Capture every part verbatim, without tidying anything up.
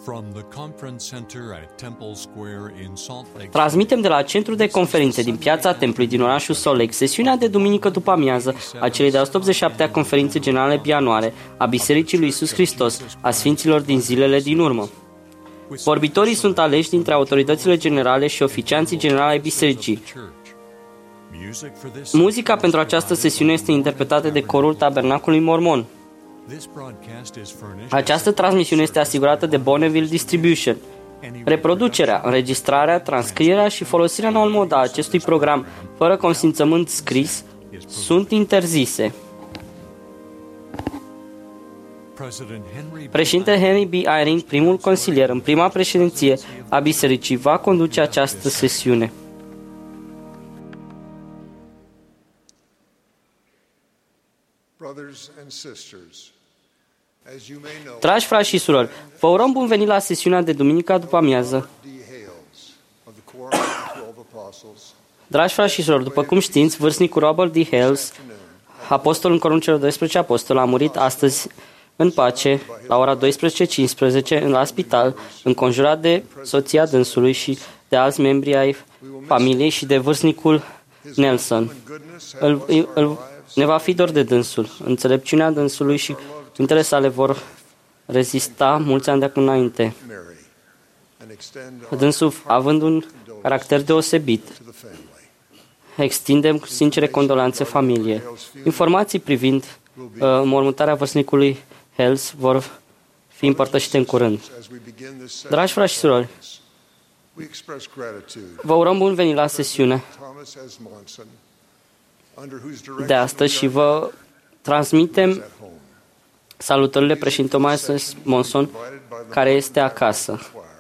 Transmitem de la Centrul de Conferințe din Piața Templului din orașul Salt Lake sesiunea de duminică după amiază a celei de-a o sută optzeci și șaptea Conferințe Generale Bianuare a Bisericii lui Iisus Hristos a Sfinților din zilele din urmă. Vorbitorii sunt aleși dintre autoritățile generale și oficianții generali ai bisericii. Muzica pentru această sesiune este interpretată de corul Tabernacolului Mormon. Această transmisiune este asigurată de Bonneville Distribution. Reproducerea, înregistrarea, transcrierea și folosirea în alt mod a acestui program fără consimțământ scris sunt interzise. Președintele Henry B. Eyring, primul consilier în prima președinție a bisericii, va conduce această sesiune. Dragi frați și surori, vă urăm bun venit la sesiunea de duminică după amiază. Dragi frați și surori, după cum știți, vârstnicul Robert D. Hales, apostol în corul celor doisprezece apostoli, a murit astăzi în pace, la ora douăsprezece cincisprezece, la spital, înconjurat de soția dânsului și de alți membri ai familiei și de vârstnicul Nelson. Îl, îl, ne va fi dor de dânsul. Înțelepciunea dânsului și cuvintele sale vor rezista mulți ani de acum înainte. Dânsul, având un caracter deosebit, extindem sincere condolanțe familiei. Informații privind uh, mormântarea vârstnicului Hales vor fi împărtășite în curând. Dragi frați și surori, vă urăm bun venit la sesiune de astăzi și vă transmitem salutările președintelui Thomas Monson, care este acasă.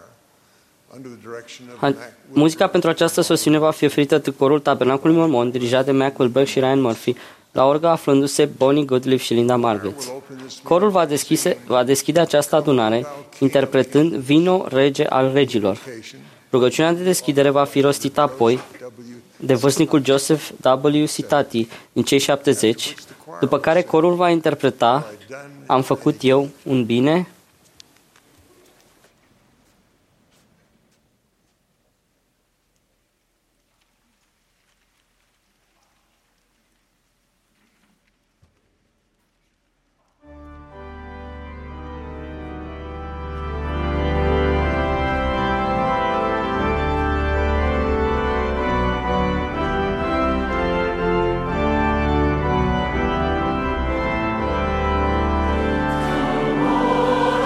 Muzica pentru această sesiune va fi oferită de corul Tabernacolului Mormon, dirijat de Mac Wilberg și Ryan Murphy, la orgă aflându-se Bonnie Goodliff și Linda Margaret. Corul va, deschise, va deschide această adunare interpretând Vino Rege al Regilor. Rugăciunea de deschidere va fi rostită apoi de vârstnicul Joseph W. Sitati din cei șaptezeci, după care corul va interpreta Am făcut eu un bine. Oh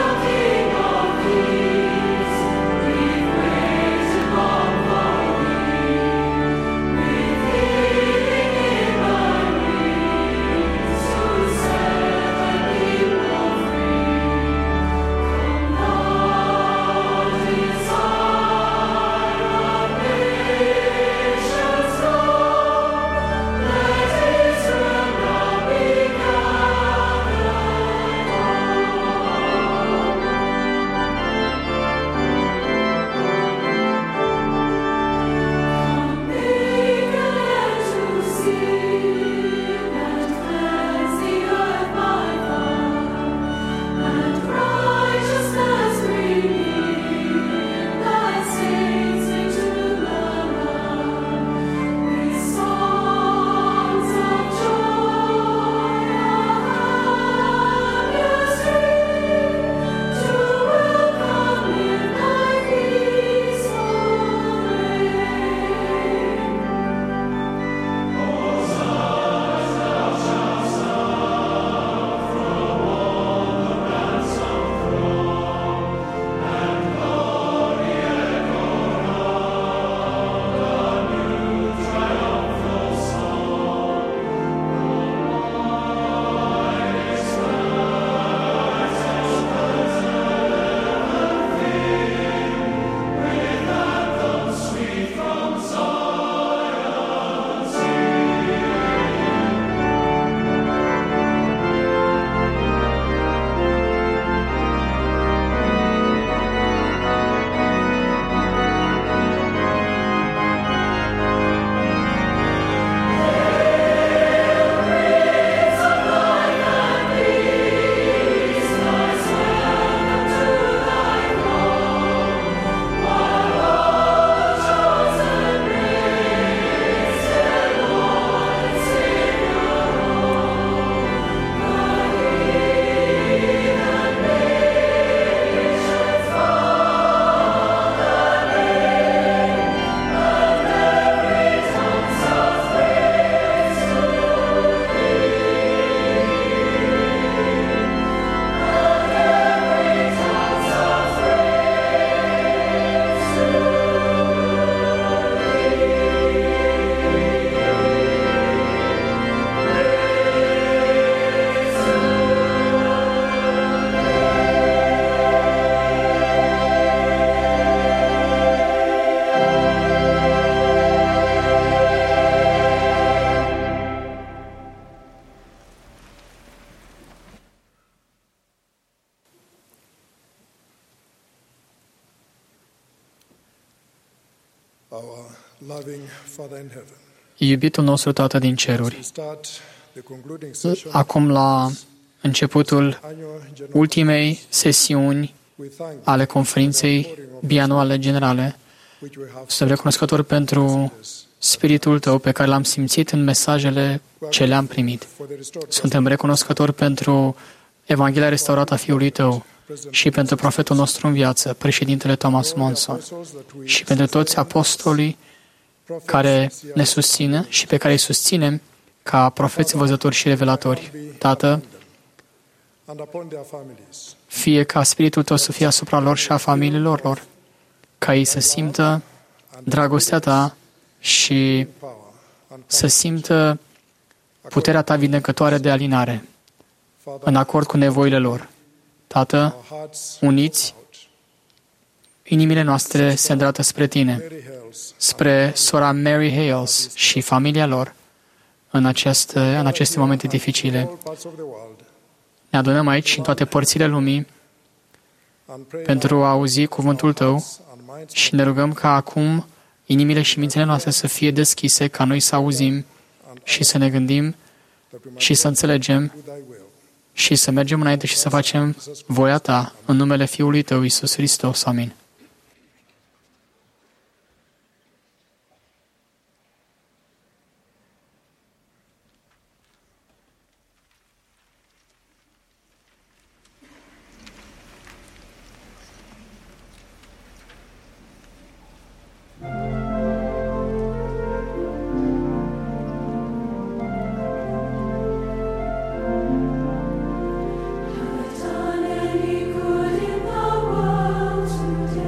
Iubitul nostru Tată din ceruri, acum la începutul ultimei sesiuni ale conferinței bianuale generale, suntem recunoscători pentru Spiritul Tău pe care l-am simțit în mesajele ce le-am primit. Suntem recunoscători pentru Evanghelia restaurată a Fiului Tău și pentru profetul nostru în viață, președintele Thomas Monson, și pentru toți apostolii care ne susțin și pe care îi susținem ca profeți, văzători și revelatori. Tată, fie ca Spiritul Tău să fie asupra lor și a familiilor lor, ca ei să simtă dragostea Ta și să simtă puterea Ta vindecătoare de alinare, în acord cu nevoile lor. Tată, uniți, inimile noastre se îndreaptă spre Tine, spre sora Mary Hales și familia lor în aceste, în aceste momente dificile. Ne adunăm aici, în toate părțile lumii, pentru a auzi cuvântul Tău și ne rugăm ca acum inimile și mințile noastre să fie deschise, ca noi să auzim și să ne gândim și să înțelegem și să mergem înainte și să facem voia Ta în numele Fiului Tău, Iisus Hristos. Amin. Done any good in the world today?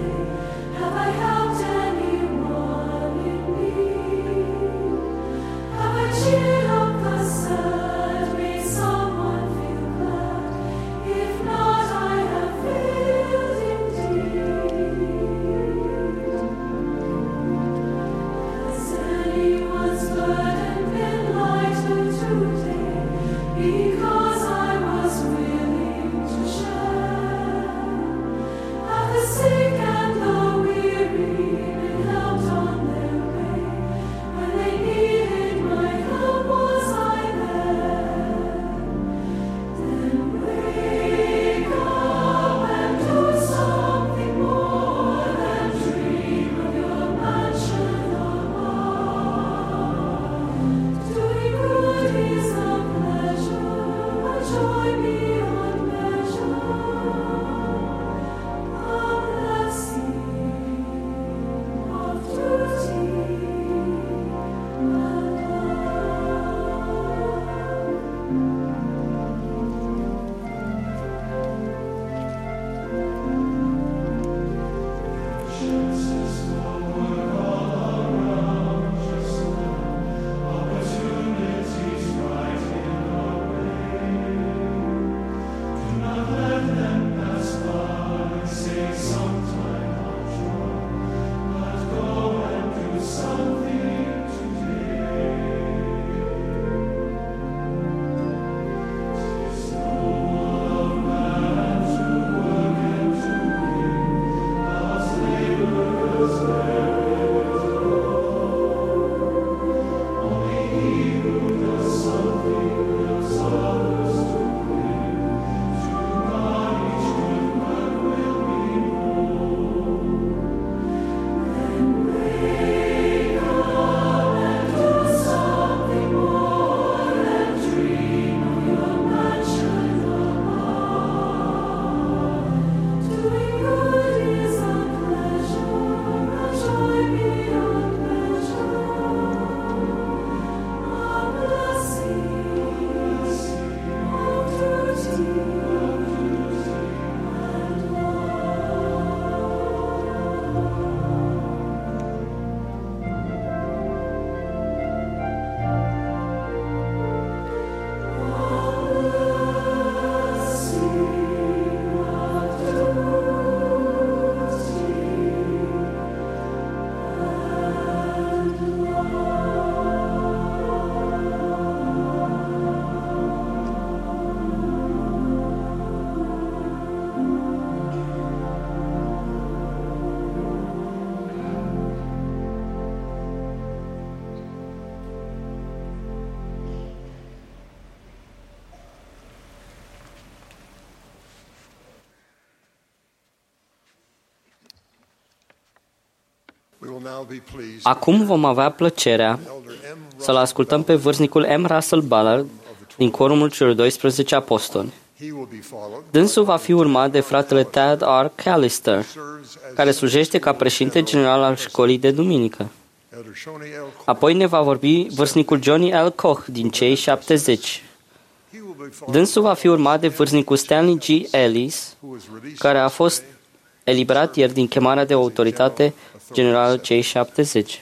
Acum vom avea plăcerea să-l ascultăm pe vârstnicul M. Russell Ballard din corumul celor doisprezece apostoli. Dânsul va fi urmat de fratele Tad R. Callister, care slujește ca președinte general al școlii de duminică. Apoi ne va vorbi vârstnicul Johnny L. Koch din cei șaptezeci. Dânsul va fi urmat de vârstnicul Stanley G. Ellis, care a fost eliberat ieri din chemarea de autoritate generală cei șaptezeci.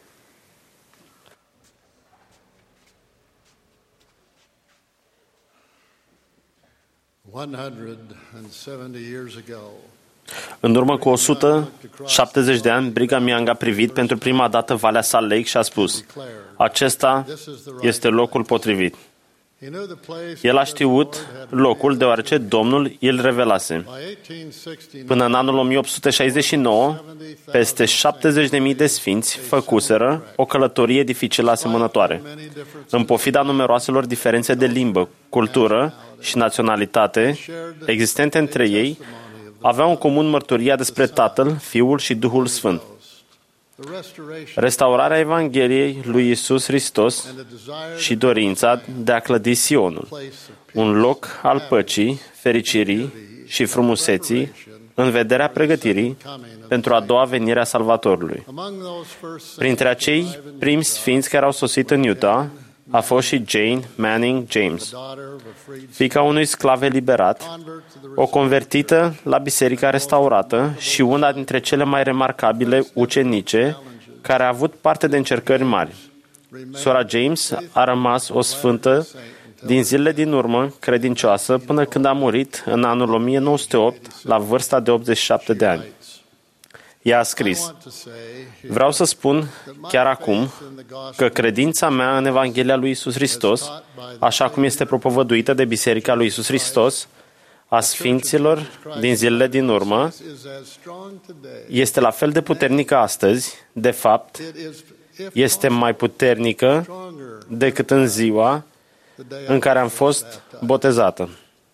În urmă cu o sută șaptezeci de ani, Brigham Young a privit pentru prima dată Valea Salt Lake și a spus: acesta este locul potrivit. El a știut locul deoarece Domnul îl revelase. Până în anul o mie opt sute șaizeci și nouă, peste șaptezeci de mii de sfinți făcuseră o călătorie dificilă asemănătoare. În pofida numeroaselor diferențe de limbă, cultură și naționalitate existente între ei, aveau în comun mărturia despre Tatăl, Fiul și Duhul Sfânt. Restaurarea Evangheliei lui Iisus Hristos și dorința de a clădi Sionul, un loc al păcii, fericirii și frumuseții, în vederea pregătirii pentru a doua venire a Salvatorului. Printre acei primi sfinți care au sosit în Utah a fost și Jane Manning James, fiica unui sclav eliberat, o convertită la Biserica Restaurată și una dintre cele mai remarcabile ucenice care a avut parte de încercări mari. Sora James a rămas o sfântă din zilele din urmă, credincioasă, până când a murit în anul o mie nouă sute opt, la vârsta de optzeci și șapte de ani. Ea a scris: vreau să spun chiar acum că credința mea în Evanghelia lui Iisus Hristos, așa cum este propovăduită de Biserica lui Iisus Hristos, a sfinților din zilele din urmă, este la fel de puternică astăzi, de fapt, este mai puternică decât în ziua în care am fost botezată.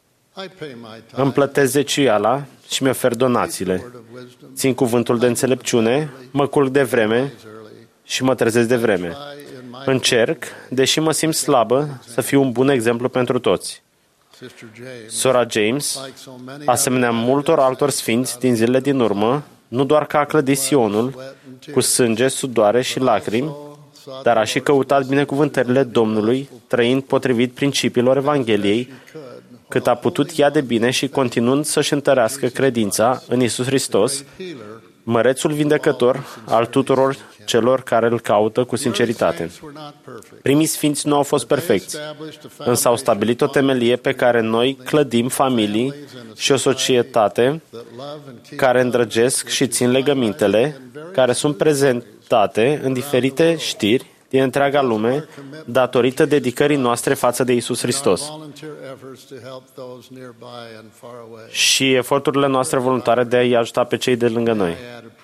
Îmi plătesc zeciuiala și mi-ofer donațiile. Țin cuvântul de înțelepciune, mă culc de vreme și mă trezesc de vreme. Încerc, deși mă simt slabă, să fiu un bun exemplu pentru toți. Sora James, asemenea multor altor sfinți din zilele din urmă, nu doar că a clădit Sionul cu sânge, sudoare și lacrimi, dar a și căutat binecuvântările Domnului, trăind potrivit principiilor Evangheliei, cât a putut ea de bine și continuând să-și întărească credința în Iisus Hristos, mărețul vindecător al tuturor celor care îl caută cu sinceritate. Primii sfinți nu au fost perfecți, însă au stabilit o temelie pe care noi clădim familii și o societate care îndrăgesc și țin legămintele, care sunt prezentate în diferite știri din întreaga lume, datorită dedicării noastre față de Iisus Hristos și eforturile noastre voluntare de a-i ajuta pe cei de lângă noi.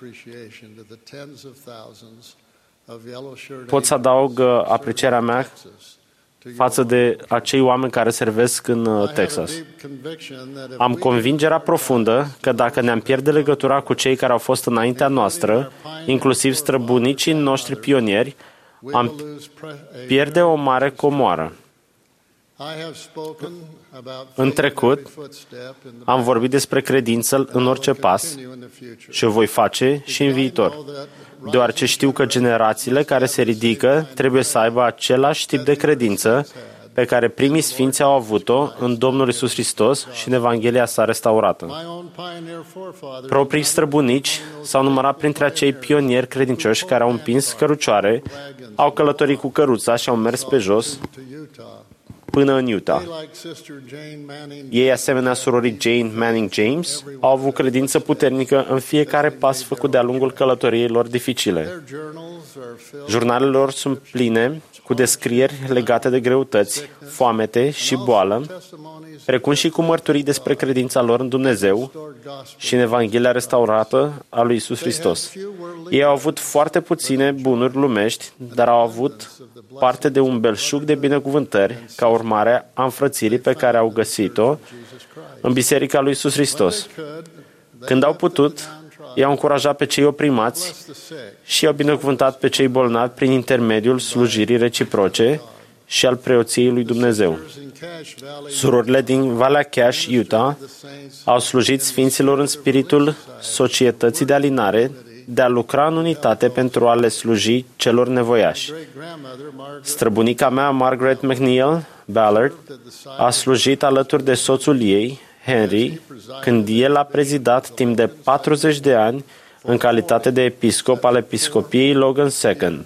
Pot să adaug aprecierea mea față de acei oameni care servesc în Texas. Am convingerea profundă că dacă ne-am pierde legătura cu cei care au fost înaintea noastră, inclusiv străbunicii noștri pionieri, am pierde o mare comoară. În trecut, am vorbit despre credință în orice pas și o voi face și în viitor, deoarece știu că generațiile care se ridică trebuie să aibă același tip de credință pe care primii sfinți au avut-o în Domnul Iisus Hristos și în Evanghelia sa restaurată. Proprii străbunici s-au numărat printre acei pionieri credincioși care au împins cărucioare, au călătorit cu căruța și au mers pe jos până în Utah. Ei, asemenea surorii Jane Manning James, au avut credință puternică în fiecare pas făcut de-a lungul călătoriei lor dificile. Jurnalele lor sunt pline cu descrieri legate de greutăți, foamete și boală, precum și cu mărturii despre credința lor în Dumnezeu și în Evanghelia restaurată a lui Iisus Hristos. Ei au avut foarte puține bunuri lumești, dar au avut parte de un belșug de binecuvântări ca urmare a înfrățirii pe care au găsit-o în Biserica lui Iisus Hristos. Când au putut, i-au încurajat pe cei oprimați și i-au binecuvântat pe cei bolnavi prin intermediul slujirii reciproce și al preoției lui Dumnezeu. Surorile din Valea Cache, Utah, au slujit sfinților în spiritul societății de alinare, de a lucra în unitate pentru a le sluji celor nevoiași. Străbunica mea, Margaret McNeil Ballard, a slujit alături de soțul ei, Henry, când el a prezidat timp de patruzeci de ani în calitate de episcop al episcopiei Logan second.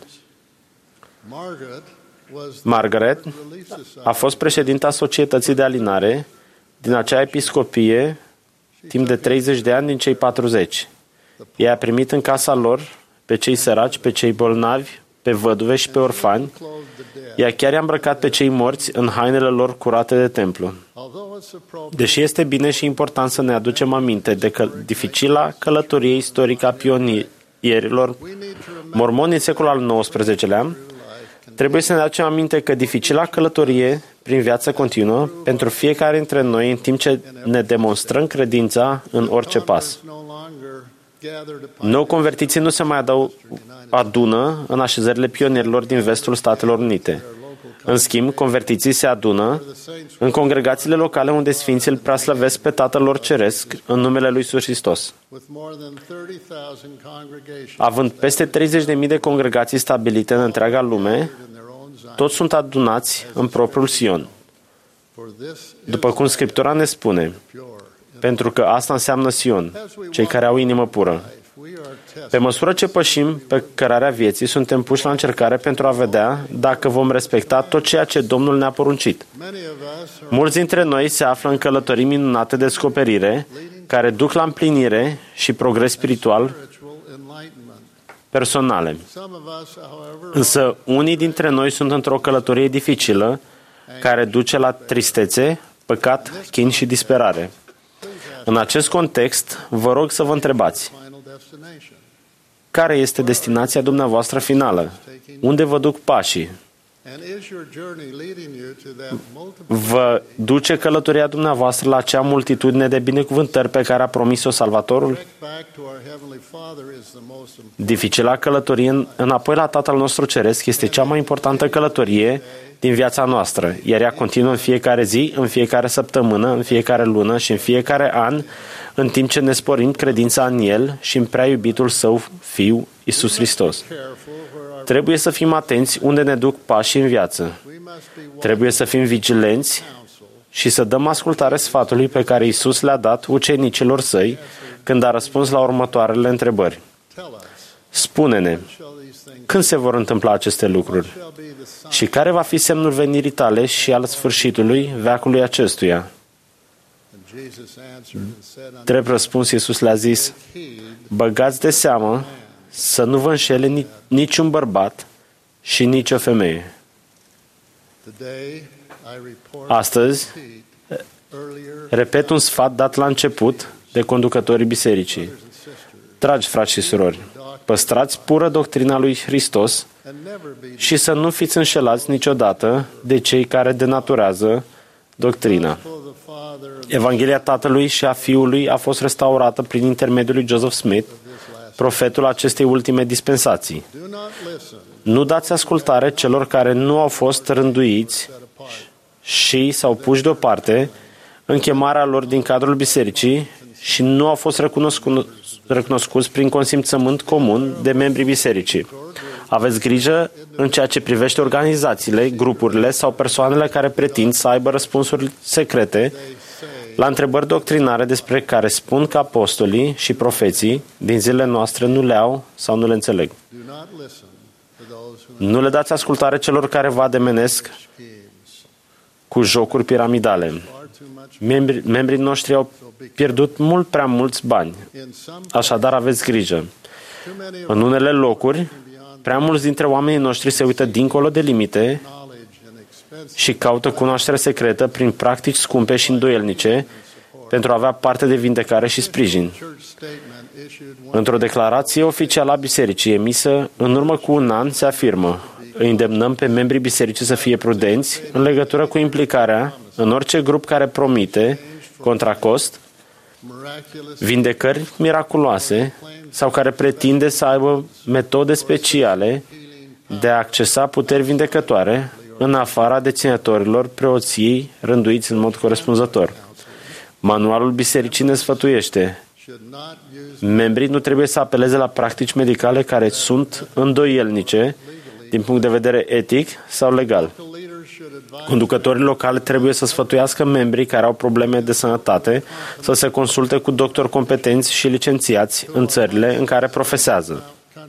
Margaret a fost președinta Societății de Alinare din acea episcopie timp de treizeci de ani din cei patruzeci. Ea a primit în casa lor pe cei săraci, pe cei bolnavi, pe văduve și pe orfani. Ea chiar i-a îmbrăcat pe cei morți în hainele lor curate de templu. Deși este bine și important să ne aducem aminte de că dificila călătorie istorică a pionierilor mormoni din secolul al nouăsprezecelea, trebuie să ne aducem aminte că dificila călătorie prin viață continuă pentru fiecare dintre noi în timp ce ne demonstrăm credința în orice pas. Nou convertiții nu se mai adau, adună în așezările pionierilor din vestul Statelor Unite. În schimb, convertiții se adună în congregațiile locale unde sfinții îl preaslăvesc pe Tatăl lor Ceresc în numele lui Iisus Hristos. Având peste treizeci de mii de congregații stabilite în întreaga lume, toți sunt adunați în propriul Sion. După cum Scriptura ne spune, pentru că asta înseamnă Sion, cei care au inimă pură. Pe măsură ce pășim pe cărarea vieții, suntem puși la încercare pentru a vedea dacă vom respecta tot ceea ce Domnul ne-a poruncit. Mulți dintre noi se află în călătorii minunate de descoperire, care duc la împlinire și progres spiritual personale. Însă, unii dintre noi sunt într-o călătorie dificilă, care duce la tristețe, păcat, chin și disperare. În acest context, vă rog să vă întrebați, care este destinația dumneavoastră finală? Unde vă duc pașii? Vă duce călătoria dumneavoastră la acea multitudine de binecuvântări pe care a promis-o Salvatorul? Dificila călătorie înapoi la Tatăl nostru Ceresc este cea mai importantă călătorie din viața noastră, iar ea continuă în fiecare zi, în fiecare săptămână, în fiecare lună și în fiecare an, în timp ce ne sporim credința în El și în prea iubitul Său Fiu, Iisus Hristos. Trebuie să fim atenți unde ne duc pașii în viață. Trebuie să fim vigilenți și să dăm ascultare sfatului pe care Iisus le-a dat ucenicilor Săi când a răspuns la următoarele întrebări. Spune-ne, când se vor întâmpla aceste lucruri? Și care va fi semnul venirii tale și al sfârșitului veacului acestuia? Drept răspuns, Iisus le-a zis, băgați de seamă să nu vă înșele niciun bărbat și nicio femeie. Astăzi, repet un sfat dat la început de conducătorii bisericii. Dragi frați și surori, păstrați pură doctrina lui Hristos și să nu fiți înșelați niciodată de cei care denaturează doctrina. Evanghelia Tatălui și a Fiului a fost restaurată prin intermediul lui Joseph Smith, profetul acestei ultime dispensații. Nu dați ascultare celor care nu au fost rânduiți și s-au puși deoparte în chemarea lor din cadrul bisericii și nu au fost recunoscu- recunoscuți prin consimțământ comun de membrii bisericii. Aveți grijă în ceea ce privește organizațiile, grupurile sau persoanele care pretind să aibă răspunsuri secrete la întrebări doctrinare despre care spun că apostolii și profeții din zilele noastre nu le au sau nu le înțeleg. Nu le dați ascultare celor care vă ademenesc cu jocuri piramidale. Membri, membrii noștri au pierdut mult prea mulți bani. Așadar, aveți grijă. În unele locuri, prea mulți dintre oamenii noștri se uită dincolo de limite și caută cunoaștere secretă prin practici scumpe și îndoielnice pentru a avea parte de vindecare și sprijin. Într-o declarație oficială a bisericii emisă în urmă cu un an se afirmă: îi îndemnăm pe membrii bisericii să fie prudenți în legătură cu implicarea în orice grup care promite, contra cost, vindecări miraculoase sau care pretinde să aibă metode speciale de a accesa puteri vindecătoare în afara deținătorilor preoției rânduiți în mod corespunzător. Manualul bisericii ne sfătuiește: membrii nu trebuie să apeleze la practici medicale care sunt îndoielnice din punct de vedere etic sau legal. Conducătorii locali trebuie să sfătuiască membrii care au probleme de sănătate să se consulte cu doctori competenți și licențiați în țările în care profesează.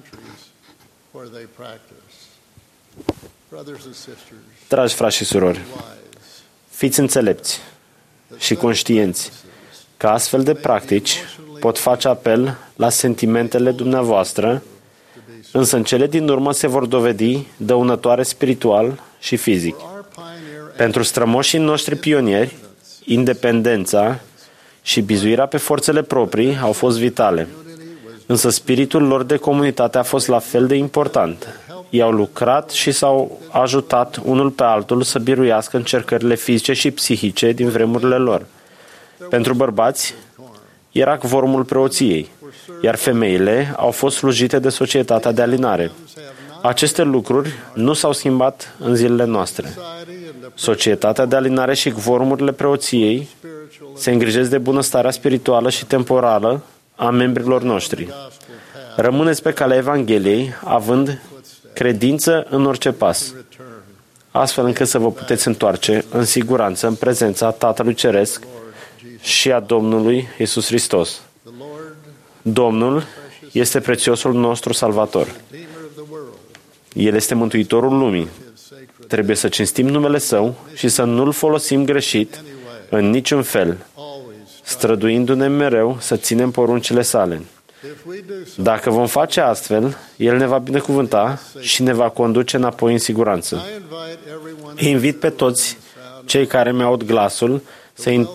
Dragi frați și surori, fiți înțelepți și conștienți că astfel de practici pot face apel la sentimentele dumneavoastră, însă în cele din urmă se vor dovedi dăunătoare spiritual și fizic. Pentru strămoșii noștri pionieri, independența și bizuirea pe forțele proprii au fost vitale, însă spiritul lor de comunitate a fost la fel de important. Ei au lucrat și s-au ajutat unul pe altul să biruiască încercările fizice și psihice din vremurile lor. Pentru bărbați, era cvorumul preoției, iar femeile au fost slujite de societatea de alinare. Aceste lucruri nu s-au schimbat în zilele noastre. Societatea de alinare și cvorumurile preoției se îngrijesc de bunăstarea spirituală și temporală a membrilor noștri. Rămâneți pe calea Evangheliei, având credință în orice pas, astfel încât să vă puteți întoarce în siguranță în prezența Tatălui Ceresc și a Domnului Iisus Hristos. Domnul este prețiosul nostru Salvator. El este Mântuitorul lumii. Trebuie să cinstim numele Său și să nu-L folosim greșit în niciun fel, străduindu-ne mereu să ținem poruncile Sale. Dacă vom face astfel, El ne va binecuvânta și ne va conduce înapoi în siguranță. Îi invit pe toți cei care mi-aud glasul să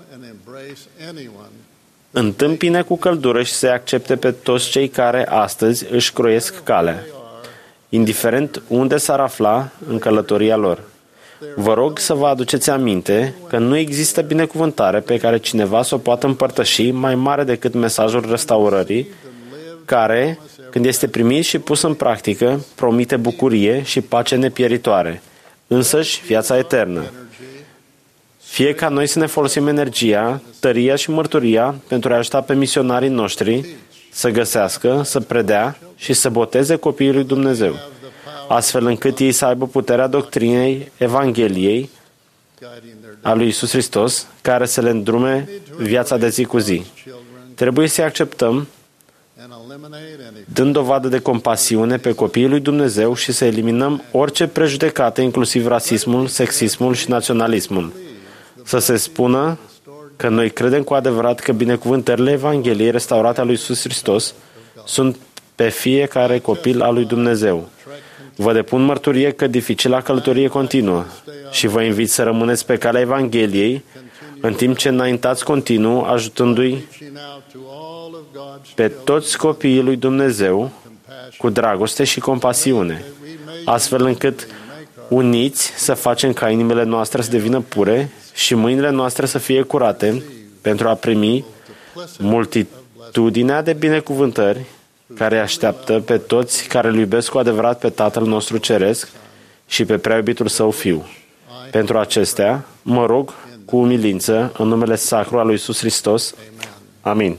întâmpine cu căldură și să-i accepte pe toți cei care astăzi își croiesc calea, indiferent unde s-ar afla în călătoria lor. Vă rog să vă aduceți aminte că nu există binecuvântare pe care cineva să o poată împărtăși mai mare decât mesajul restaurării, care, când este primit și pus în practică, promite bucurie și pace nepieritoare, însăși viața eternă. Fie ca noi să ne folosim energia, tăria și mărturia pentru a ajuta pe misionarii noștri să găsească, să predea și să boteze copiii lui Dumnezeu, astfel încât ei să aibă puterea doctrinei Evangheliei a lui Iisus Hristos, care să le îndrume viața de zi cu zi. Trebuie să-i acceptăm, dând dovadă de compasiune pe copiii lui Dumnezeu și să eliminăm orice prejudecată, inclusiv rasismul, sexismul și naționalismul. Să se spună că noi credem cu adevărat că binecuvântările Evangheliei restaurate a lui Iisus Hristos sunt pe fiecare copil al lui Dumnezeu. Vă depun mărturie că dificila călătorie continuă și vă invit să rămâneți pe calea Evangheliei în timp ce înaintați continuu, ajutându-i pe toți copiii lui Dumnezeu cu dragoste și compasiune, astfel încât uniți să facem ca inimile noastre să devină pure și mâinile noastre să fie curate pentru a primi multitudinea de binecuvântări care așteaptă pe toți care îl iubesc cu adevărat pe Tatăl nostru Ceresc și pe prea iubitul Său Fiu. Pentru acestea, mă rog cu umilință în numele sacru al lui Iisus Hristos. Amin.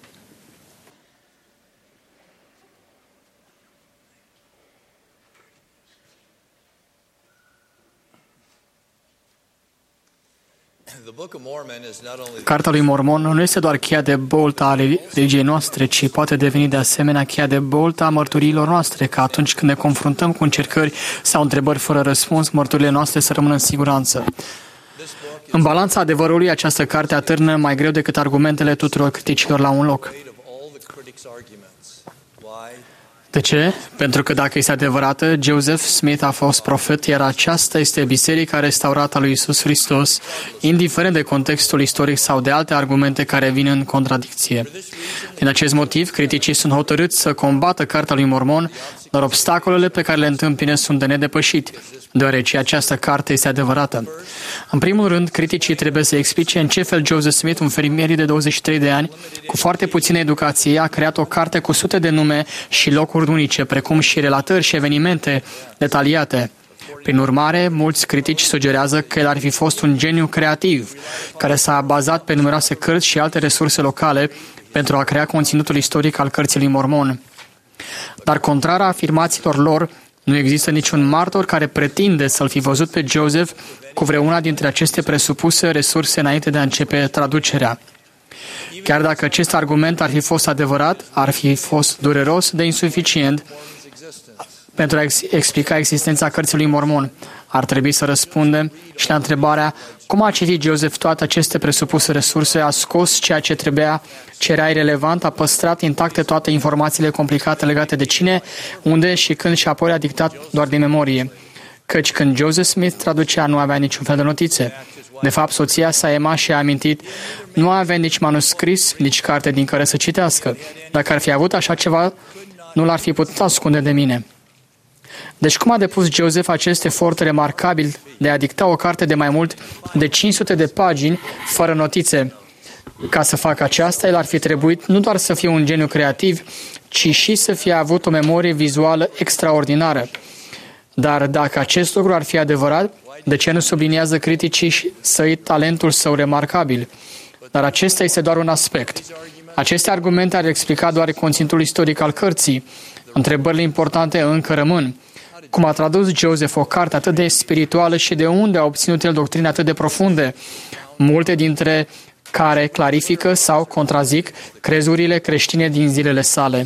Cartea lui Mormon nu este doar cheia de boltă a religiei noastre, ci poate deveni de asemenea cheia de boltă a mărturiilor noastre, că atunci când ne confruntăm cu încercări sau întrebări fără răspuns, mărturile noastre să rămână în siguranță. În balanța adevărului, această carte atârnă mai greu decât argumentele tuturor criticilor la un loc. De ce? Pentru că dacă este adevărată, Joseph Smith a fost profet, iar aceasta este biserica restaurată a lui Iisus Hristos, indiferent de contextul istoric sau de alte argumente care vin în contradicție. Din acest motiv, criticii sunt hotărâți să combată Cartea lui Mormon, dar obstacolele pe care le întâmpină sunt de nedepășit, deoarece această carte este adevărată. În primul rând, criticii trebuie să explice în ce fel Joseph Smith, un fermier de douăzeci și trei de ani, cu foarte puțină educație, a creat o carte cu sute de nume și locuri unice, precum și relatări și evenimente detaliate. Prin urmare, mulți critici sugerează că el ar fi fost un geniu creativ, care s-a bazat pe numeroase cărți și alte resurse locale pentru a crea conținutul istoric al Cărții lui Mormon. Dar contrar afirmațiilor lor, nu există niciun martor care pretinde să-l fi văzut pe Joseph cu vreuna dintre aceste presupuse resurse înainte de a începe traducerea. Chiar dacă acest argument ar fi fost adevărat, ar fi fost dureros de insuficient pentru a ex- explica existența Cărții lui Mormon. Ar trebui să răspundem și la întrebarea cum a citit Joseph toate aceste presupuse resurse, a scos ceea ce trebuia, ce era irelevant, a păstrat intacte toate informațiile complicate legate de cine, unde și când și apoi a dictat doar din memorie. Căci când Joseph Smith traducea, nu avea niciun fel de notițe. De fapt, soția sa, Emma, și-a amintit, nu avea nici manuscris, nici carte din care să citească. Dacă ar fi avut așa ceva, nu l-ar fi putut ascunde de mine. Deci cum a depus Joseph acest efort remarcabil de a dicta o carte de mai mult de cinci sute de pagini, fără notițe? Ca să facă aceasta, el ar fi trebuit nu doar să fie un geniu creativ, ci și să fie avut o memorie vizuală extraordinară. Dar dacă acest lucru ar fi adevărat, de ce nu subliniază criticii săi talentul său remarcabil? Dar acesta este doar un aspect. Aceste argumente ar explica doar conținutul istoric al cărții. Întrebările importante încă rămân. Cum a tradus Joseph o carte atât de spirituală și de unde a obținut el doctrine atât de profunde, multe dintre care clarifică sau contrazic crezurile creștine din zilele sale?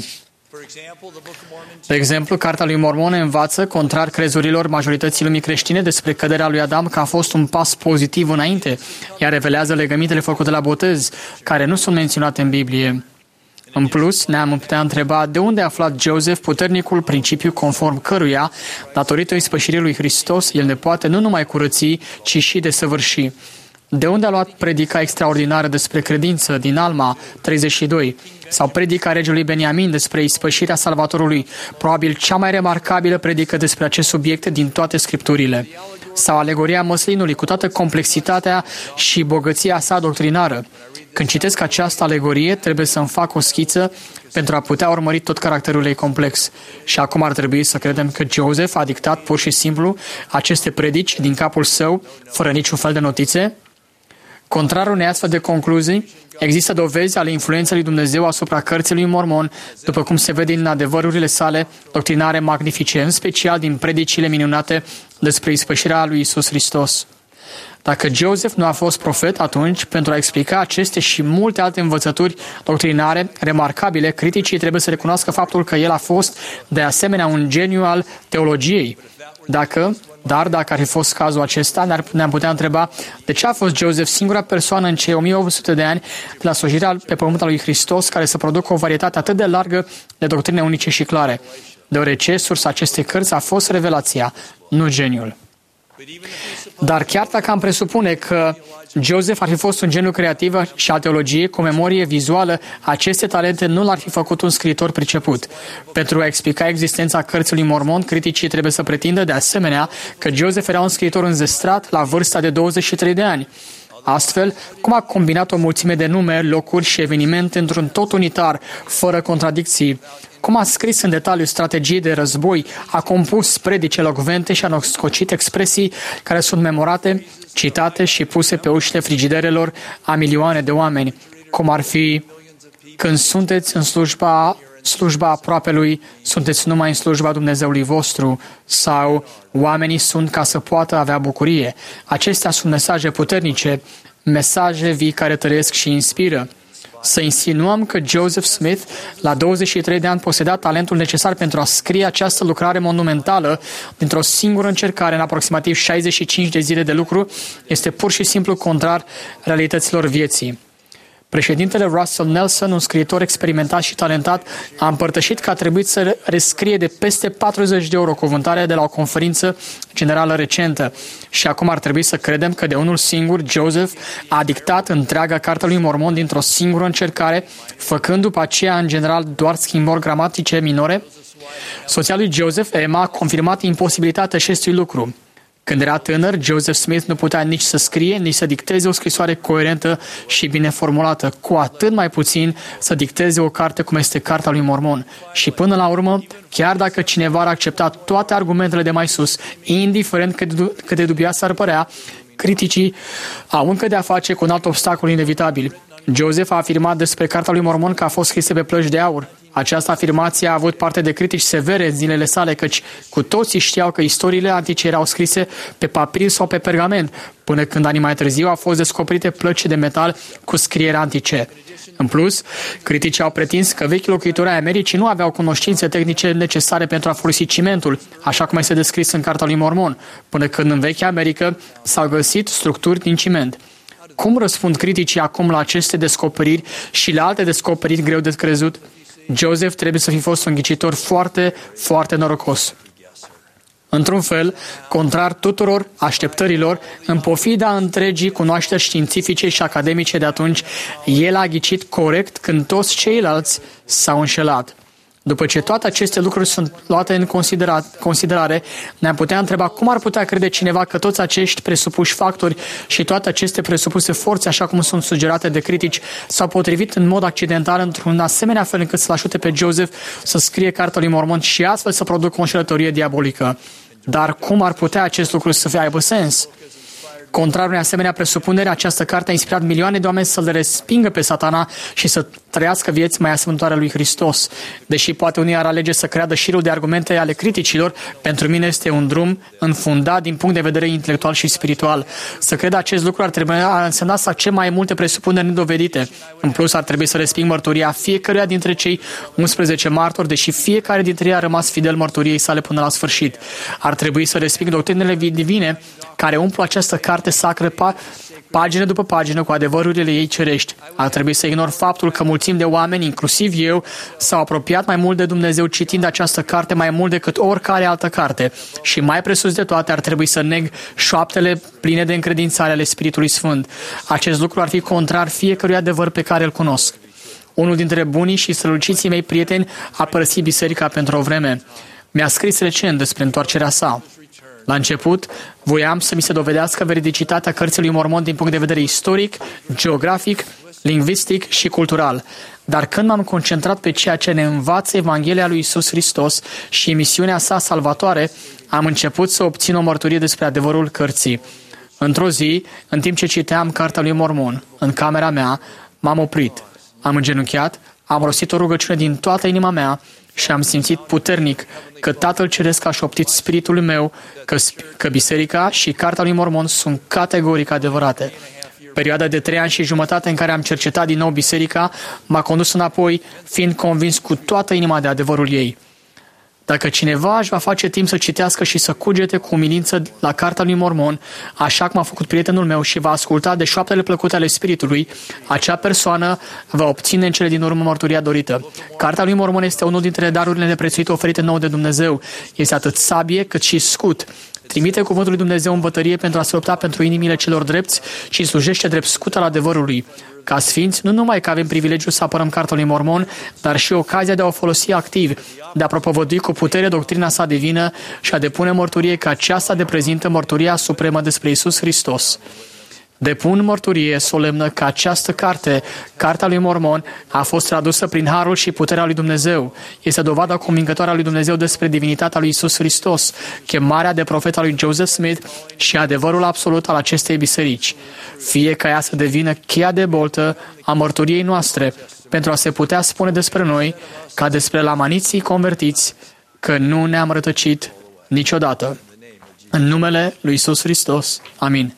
De exemplu, Cartea lui Mormon învață, contrar crezurilor majorității lumii creștine, despre căderea lui Adam că a fost un pas pozitiv înainte, iar revelează legămintele făcute la botez, care nu sunt menționate în Biblie. În plus, ne-am putea întreba de unde a aflat Joseph puternicul principiu conform căruia, datorită ispășirii lui Hristos, el ne poate nu numai curăți, ci și desăvârși. De unde a luat predica extraordinară despre credință din Alma treizeci și doi? Sau predica regelui Beniamin despre ispășirea Salvatorului, probabil cea mai remarcabilă predică despre acest subiect din toate scripturile? Sau alegoria măslinului cu toată complexitatea și bogăția sa doctrinară? Când citesc această alegorie, trebuie să-mi fac o schiță pentru a putea urmări tot caracterul ei complex. Și acum ar trebui să credem că Joseph a dictat pur și simplu aceste predici din capul său, fără niciun fel de notițe? Contrar unei astfel de concluzii, există dovezi ale influenței lui Dumnezeu asupra Cărții lui Mormon, după cum se vede din adevărurile sale doctrinare magnifice, în special din predicile minunate despre ispășirea lui Iisus Hristos. Dacă Joseph nu a fost profet, atunci, pentru a explica aceste și multe alte învățături doctrinare remarcabile, criticii trebuie să recunoască faptul că el a fost, de asemenea, un geniu al teologiei. Dacă, dar, dacă ar fi fost cazul acesta, ne-am putea întreba de ce a fost Joseph singura persoană în cei o mie opt sute de ani de la sosirea pe pământul lui Hristos care să producă o varietate atât de largă de doctrine unice și clare, deoarece sursa acestei cărți a fost revelația, nu geniul. Dar chiar dacă am presupune că Joseph ar fi fost un geniu creativ și al teologiei, cu memorie vizuală, aceste talente nu l-ar fi făcut un scriitor priceput. Pentru a explica existența Cărții lui Mormon, criticii trebuie să pretindă de asemenea că Joseph era un scriitor înzestrat la vârsta de douăzeci și trei de ani. Astfel, cum a combinat o mulțime de nume, locuri și evenimente într-un tot unitar, fără contradicții? Cum a scris în detaliu strategii de război, a compus predici elocvente și a născocit expresii care sunt memorate, citate și puse pe ușile frigiderelor a milioane de oameni, cum ar fi: când sunteți în slujba, slujba aproapelui, sunteți numai în slujba Dumnezeului vostru, sau oamenii sunt ca să poată avea bucurie. Acestea sunt mesaje puternice, mesaje vii care trăiesc și inspiră. Să insinuăm că Joseph Smith, la douăzeci și trei de ani, poseda talentul necesar pentru a scrie această lucrare monumentală dintr-o singură încercare în aproximativ șaizeci și cinci de zile de lucru, este pur și simplu contrar realităților vieții. Președintele Russell Nelson, un scriitor experimentat și talentat, a împărtășit că a trebuit să rescrie de peste patruzeci de ori o cuvântare de la o conferință generală recentă. Și acum ar trebui să credem că de unul singur, Joseph a dictat întreaga Carte lui Mormon dintr-o singură încercare, făcând după aceea, în general, doar schimbări gramatice minore. Soția lui Joseph, Emma, a confirmat imposibilitatea acestui lucru. Când era tânăr, Joseph Smith nu putea nici să scrie, nici să dicteze o scrisoare coerentă și bine formulată, cu atât mai puțin să dicteze o carte cum este Cartea lui Mormon. Și până la urmă, chiar dacă cineva ar accepta toate argumentele de mai sus, indiferent cât de dubioase ar părea, criticii au încă de a face cu un alt obstacol inevitabil. Joseph a afirmat despre Cartea lui Mormon că a fost scrisă pe plăci de aur. Această afirmație a avut parte de critici severe în zilele sale, căci cu toții știau că istoriile antice erau scrise pe papir sau pe pergament, până când ani mai târziu au fost descoperite plăci de metal cu scrieri antice. În plus, criticii au pretins că vechii locuitori ai Americii nu aveau cunoștințe tehnice necesare pentru a folosi cimentul, așa cum este descris în Cartea lui Mormon, până când în vechea Americă s-au găsit structuri din ciment. Cum răspund criticii acum la aceste descoperiri și la alte descoperiri greu de crezut? Joseph trebuie să fi fost un ghicitor foarte, foarte norocos. Într-un fel, contrar tuturor așteptărilor, în pofida întregii cunoașteri științifice și academice de atunci, el a ghicit corect când toți ceilalți s-au înșelat. După ce toate aceste lucruri sunt luate în considerare, ne-am putea întreba cum ar putea crede cineva că toți acești presupuși factori și toate aceste presupuse forțe, așa cum sunt sugerate de critici, s-au potrivit în mod accidental într-un asemenea fel încât să-l ajute pe Joseph să scrie Cartea lui Mormon și astfel să producă o înșelătorie diabolică. Dar cum ar putea acest lucru să fie aibă sens? Contrar unei asemenea presupunere, această carte a inspirat milioane de oameni să-l respingă pe Satana și să trăiască vieți mai asemănătoare lui Hristos. Deși poate unii ar alege să creadă șirul de argumente ale criticilor, pentru mine este un drum înfundat din punct de vedere intelectual și spiritual. Să cred acest lucru ar trebui ar însemna să accept mai multe presupuneri nedovedite. În plus, ar trebui să resping mărturia fiecăruia dintre cei unsprezece martori, deși fiecare dintre ei a rămas fidel mărturiei sale până la sfârșit. Ar trebui să resping doctrinele divine care umplu această carte sacră pa, pagină după pagină cu adevărurile ei cerești. Ar trebui să ignor faptul că mulțimi de oameni, inclusiv eu, s-au apropiat mai mult de Dumnezeu citind această carte mai mult decât oricare altă carte. Și mai presus de toate, ar trebui să neg șoaptele pline de încredințare ale Spiritului Sfânt. Acest lucru ar fi contrar fiecărui adevăr pe care îl cunosc. Unul dintre bunii și străluciții mei prieteni a părăsit biserica pentru o vreme. Mi-a scris recent despre întoarcerea sa. La început, voiam să mi se dovedească veridicitatea cărții lui Mormon din punct de vedere istoric, geografic, lingvistic și cultural. Dar când m-am concentrat pe ceea ce ne învață Evanghelia lui Iisus Hristos și misiunea sa salvatoare, am început să obțin o mărturie despre adevărul cărții. Într-o zi, în timp ce citeam Cartea lui Mormon, în camera mea, m-am oprit. Am îngenunchiat, am rostit o rugăciune din toată inima mea și am simțit puternic că Tatăl Ceresc a șoptit spiritul meu că, că biserica și Cartea lui Mormon sunt categoric adevărate. Perioada de trei ani și jumătate în care am cercetat din nou biserica m-a condus înapoi, fiind convins cu toată inima de adevărul ei. Dacă cineva își va face timp să citească și să cugete cu umilință la Cartea lui Mormon, așa cum a făcut prietenul meu, și va asculta de șoaptele plăcute ale Spiritului, acea persoană va obține în cele din urmă mărturia dorită. Cartea lui Mormon este unul dintre darurile neprețuite oferite nou de Dumnezeu. Este atât sabie cât și scut. Trimite cuvântul lui Dumnezeu în bătărie pentru a se lupta pentru inimile celor drepți și slujește drept scut al adevărului. Ca sfinți, nu numai că avem privilegiul să apărăm Cartea lui Mormon, dar și ocazia de a o folosi activ, de a propovădui cu putere doctrina sa divină și a depune mărturie că aceasta reprezintă mărturia supremă despre Iisus Hristos. Depun mărturie solemnă că această carte, Cartea lui Mormon, a fost tradusă prin harul și puterea lui Dumnezeu. Este dovada convingătoare a lui Dumnezeu despre divinitatea lui Iisus Hristos, chemarea de profet al lui Joseph Smith și adevărul absolut al acestei biserici. Fie ca ea să devină cheia de boltă a mărturiei noastre, pentru a se putea spune despre noi, ca despre lamaniții convertiți, că nu ne-am rătăcit niciodată. În numele lui Iisus Hristos. Amin.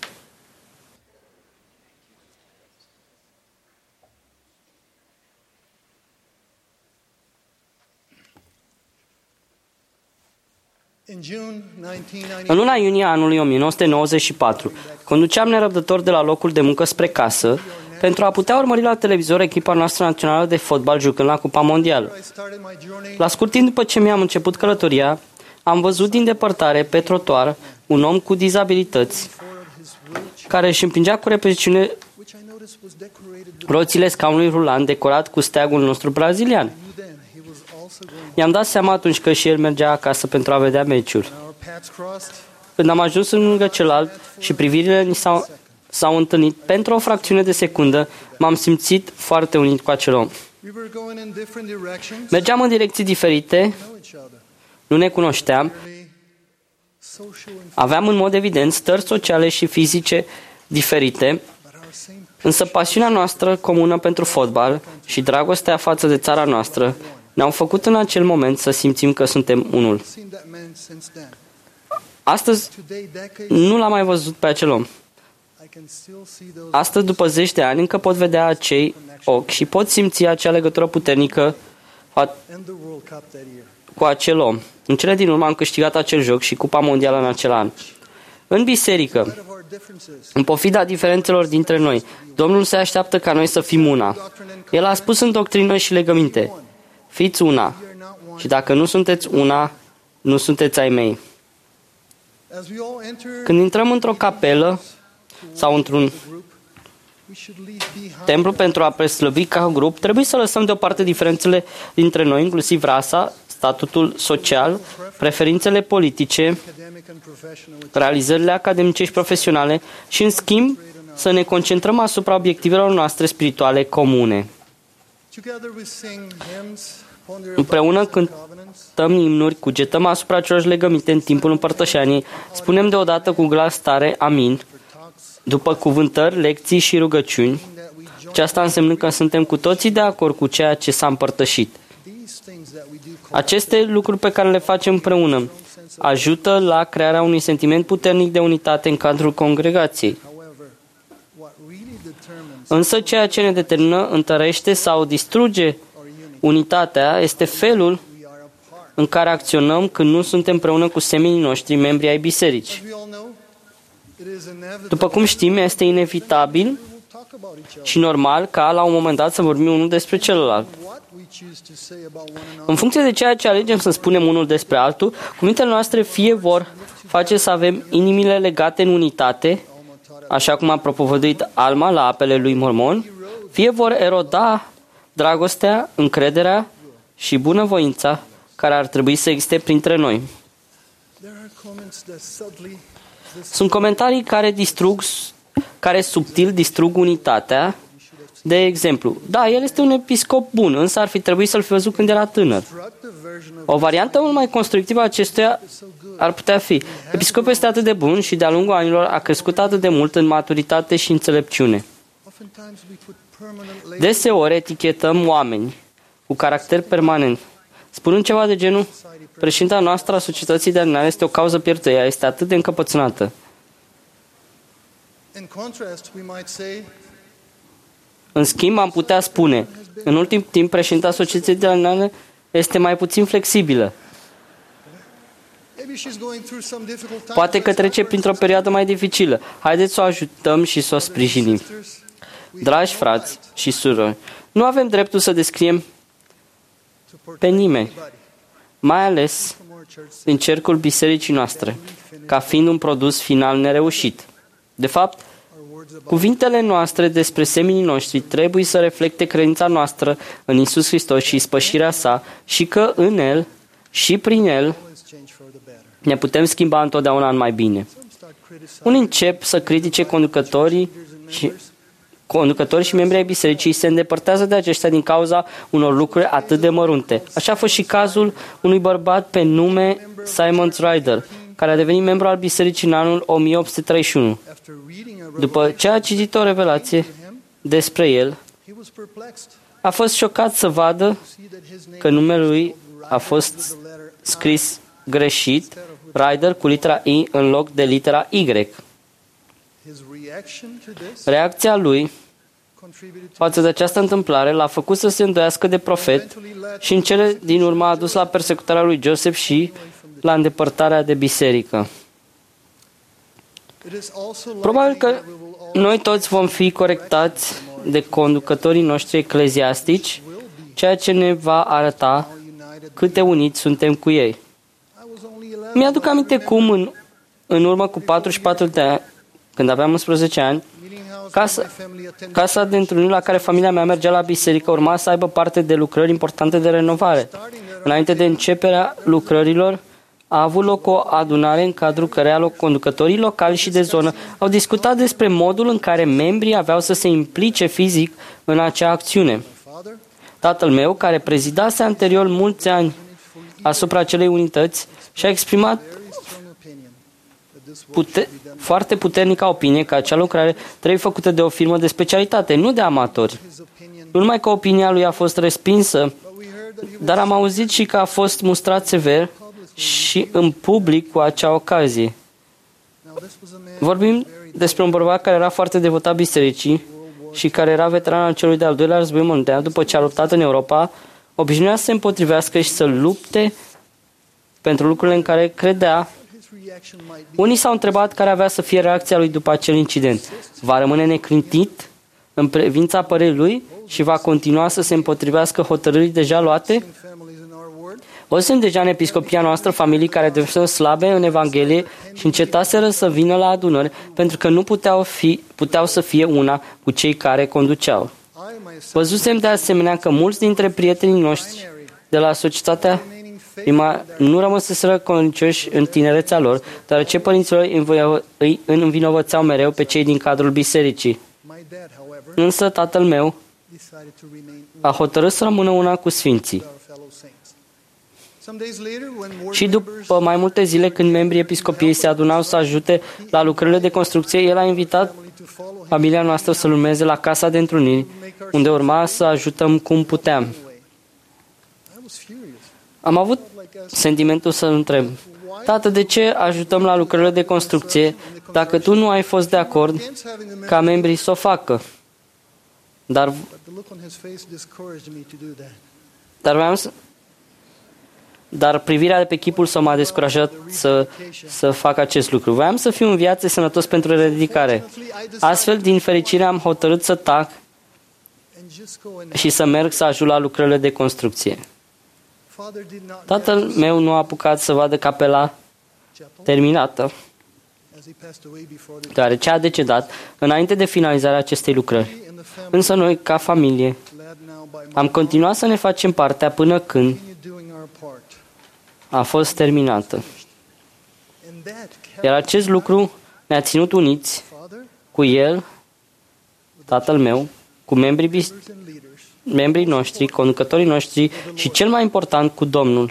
În luna iunie anului o mie nouă sute nouăzeci și patru, conduceam nerăbdător de la locul de muncă spre casă pentru a putea urmări la televizor echipa noastră națională de fotbal jucând la Cupa Mondială. La scurt timp după ce mi-am început călătoria, am văzut din depărtare pe trotuar un om cu dizabilități care își împingea cu repeziciune roțile scaunului rulant decorat cu steagul nostru brazilian. I-am dat seama atunci că și el mergea acasă pentru a vedea meciul. Când am ajuns în lângă celălalt și privirile ni s-au, s-au întâlnit pentru o fracțiune de secundă, m-am simțit foarte unit cu acel om. Mergeam în direcții diferite, nu ne cunoșteam, aveam în mod evident stări sociale și fizice diferite, însă pasiunea noastră comună pentru fotbal și dragostea față de țara noastră ne-au făcut în acel moment să simțim că suntem unul. Astăzi nu l-am mai văzut pe acel om. Astăzi, după zeci de ani, încă pot vedea acei ochi și pot simți acea legătură puternică cu acel om. În cele din urmă am câștigat acel joc și Cupa Mondială în acel an. În biserică, în pofida diferențelor dintre noi, Domnul se așteaptă ca noi să fim una. El a spus în doctrină și legăminte: fiți una. Și dacă nu sunteți una, nu sunteți ai mei. Când intrăm într-o capelă sau într-un templu pentru a preslăvi ca grup, trebuie să lăsăm deoparte diferențele dintre noi, inclusiv rasa, statutul social, preferințele politice, realizările academice și profesionale și, în schimb, să ne concentrăm asupra obiectivelor noastre spirituale comune. Împreună cântăm imnuri, cugetăm asupra celor legăminte în timpul împărtășanii, spunem deodată cu glas tare amin, după cuvântări, lecții și rugăciuni. Aceasta înseamnă că suntem cu toții de acord cu ceea ce s-a împărtășit. Aceste lucruri pe care le facem împreună ajută la crearea unui sentiment puternic de unitate în cadrul congregației. Însă ceea ce ne determină, întărește sau distruge unitatea este felul în care acționăm când nu suntem împreună cu semenii noștri, membri ai bisericii. După cum știm, este inevitabil și normal ca la un moment dat să vorbim unul despre celălalt. În funcție de ceea ce alegem să spunem unul despre altul, cuvintele noastre fie vor face să avem inimile legate în unitate, așa cum a propovăduit Alma la apele lui Mormon, fie vor eroda dragostea, încrederea și bunăvoința care ar trebui să existe printre noi. Sunt comentarii care distrug, care subtil distrug unitatea. De exemplu, da, el este un episcop bun, însă ar fi trebuit să-l fi văzut când era tânăr. O variantă mult mai constructivă a acestuia ar putea fi: episcopul este atât de bun și de-a lungul anilor a crescut atât de mult în maturitate și înțelepciune. Deseori etichetăm oameni cu caracter permanent, spunând ceva de genul: președinta noastră a societății de adunare este o cauză pierdută, ea este atât de încăpățânată. În schimb, am putea spune: în ultim timp, președinta societății de adunare este mai puțin flexibilă. Poate că trece printr-o perioadă mai dificilă. Haideți să o ajutăm și să o sprijinim. Dragi frați și surori, nu avem dreptul să descriem pe nimeni, mai ales în cercul bisericii noastre, ca fiind un produs final nereușit. De fapt, cuvintele noastre despre semenii noștri trebuie să reflecte credința noastră în Iisus Hristos și ispășirea sa și că în El și prin El ne putem schimba întotdeauna în mai bine. Unii încep să critique conducătorii și conducătorii și membrii ai bisericii se îndepărtează de aceștia din cauza unor lucruri atât de mărunte. Așa a fost și cazul unui bărbat pe nume Simon Ryder, care a devenit membru al bisericii în anul o mie opt sute treizeci și unu. După ce a citit o revelație despre el, a fost șocat să vadă că numele lui a fost scris greșit, Ryder cu litera I în loc de litera Y. Reacția lui față de această întâmplare l-a făcut să se îndoiască de profet și în cele din urmă a dus la persecutarea lui Joseph și la îndepărtarea de biserică. Probabil că noi toți vom fi corectați de conducătorii noștri ecleziastici, ceea ce ne va arăta cât de uniți suntem cu ei. Mi-aduc aminte cum în, în urmă cu patruzeci și patru de ani, când aveam unsprezece ani, casa, casa de întâlniri la care familia mea mergea la biserică urma să aibă parte de lucrări importante de renovare. Înainte de începerea lucrărilor, a avut loc o adunare în cadrul căreia conducătorii locali și de zonă au discutat despre modul în care membrii aveau să se implice fizic în acea acțiune. Tatăl meu, care prezidase anterior mulți ani asupra acelei unități, și-a exprimat pute- foarte puternică opinie că acea lucrare trebuie făcută de o firmă de specialitate, nu de amatori. Nu numai că opinia lui a fost respinsă, dar am auzit și că a fost mustrat sever și în public cu acea ocazie. Vorbim despre un bărbat care era foarte devotat bisericii și care era veteran al celui de-al doilea război mondial. După ce a luptat în Europa, obișnuia să se împotrivească și să lupte pentru lucrurile în care credea. Unii s-au întrebat care avea să fie reacția lui după acel incident. Va rămâne neclintit în privința părerii lui și va continua să se împotrivească hotărârii deja luate? O sunt deja în episcopia noastră familii care deveneau slabe în Evanghelie și încetaseră să vină la adunări pentru că nu puteau, fi, puteau să fie una cu cei care conduceau. Văzusem de asemenea că mulți dintre prietenii noștri de la societatea prima nu rămăseseră credincioși în tinerețea lor, deoarece părinților îi învinovățeau mereu pe cei din cadrul bisericii. Însă tatăl meu a hotărât să rămână una cu sfinții. Și după mai multe zile, când membrii episcopiei se adunau să ajute la lucrările de construcție, el a invitat familia noastră să-l urmeze la casa de întruniri, unde urma să ajutăm cum puteam. Am avut sentimentul să-l întreb: Tată, de ce ajutăm la lucrările de construcție dacă tu nu ai fost de acord ca membrii să o facă? Dar, dar vreau să... Dar privirea de pe chipul său m-a descurajat să, să fac acest lucru. Voiam să fiu în viață sănătos pentru rededicare. Astfel, din fericire, am hotărât să tac și să merg să ajut la lucrările de construcție. Tatăl meu nu a apucat să vadă capela terminată, deoarece a decedat înainte de finalizarea acestei lucrări. Însă noi, ca familie, am continuat să ne facem partea până când a fost terminată. Iar acest lucru ne-a ținut uniți cu el, tatăl meu, cu membrii, membrii noștri, conducătorii noștri și, cel mai important, cu Domnul.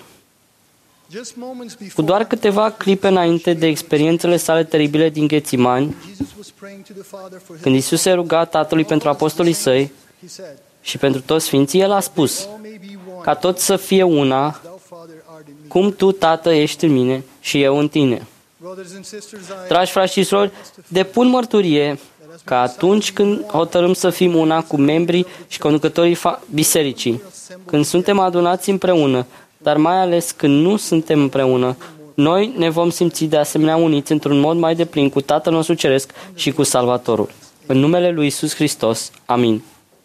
Cu doar câteva clipe înainte de experiențele sale teribile din Ghețimani, când Iisus se ruga Tatălui pentru apostolii săi și pentru toți sfinții, El a spus: ca toți să fie una, cum tu, Tată, ești în mine și eu în tine. Dragi frați și surori, depun mărturie că atunci când hotărâm să fim una cu membrii și conducătorii bisericii, când suntem adunați împreună, dar mai ales când nu suntem împreună, noi ne vom simți de asemenea uniți într-un mod mai deplin cu Tatăl nostru Ceresc și cu Salvatorul. În numele lui Iisus Hristos. Amin.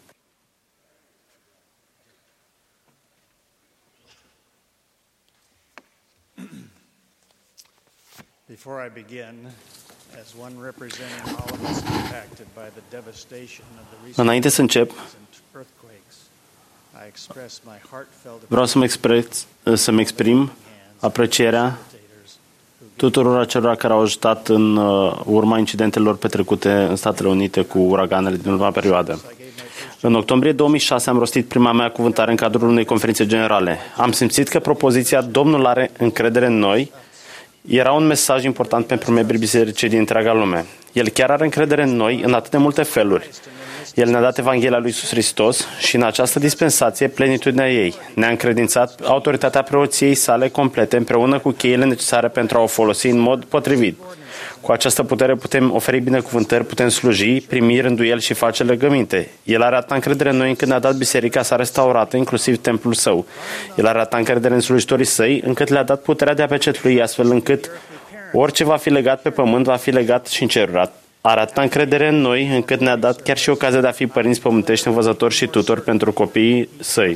Before I begin, as one representing all of us impacted by the devastation of the recent Înainte să încep, earthquakes, I express my heartfelt vreau să-mi exprim, să-mi exprim aprecierea tuturor acelora care au ajutat în urma incidentelor petrecute în Statele Unite cu uraganele din urma perioadă. În octombrie două mii șase am rostit prima mea cuvântare în cadrul unei conferințe generale. Am simțit că propoziția "Domnul are încredere în noi" era un mesaj important pentru membrii bisericii din întreaga lume. El chiar are încredere în noi în atât de multe feluri. El ne-a dat Evanghelia lui Iisus Hristos și în această dispensație plenitudinea ei. Ne-a încredințat autoritatea preoției sale complete împreună cu cheile necesare pentru a o folosi în mod potrivit. Cu această putere putem oferi binecuvântări, putem sluji, primi rânduieli și face legăminte. El are atâta încredere în noi încât ne-a dat biserica sa restaurată, inclusiv templul său. El are atâta încredere în slujitorii săi, încât le-a dat puterea de a pecetlui, astfel încât orice va fi legat pe pământ va fi legat și în ceruri. Are atâta încredere în noi, încât ne-a dat chiar și ocazia de a fi părinți pământești, învățători și tutori pentru copiii săi.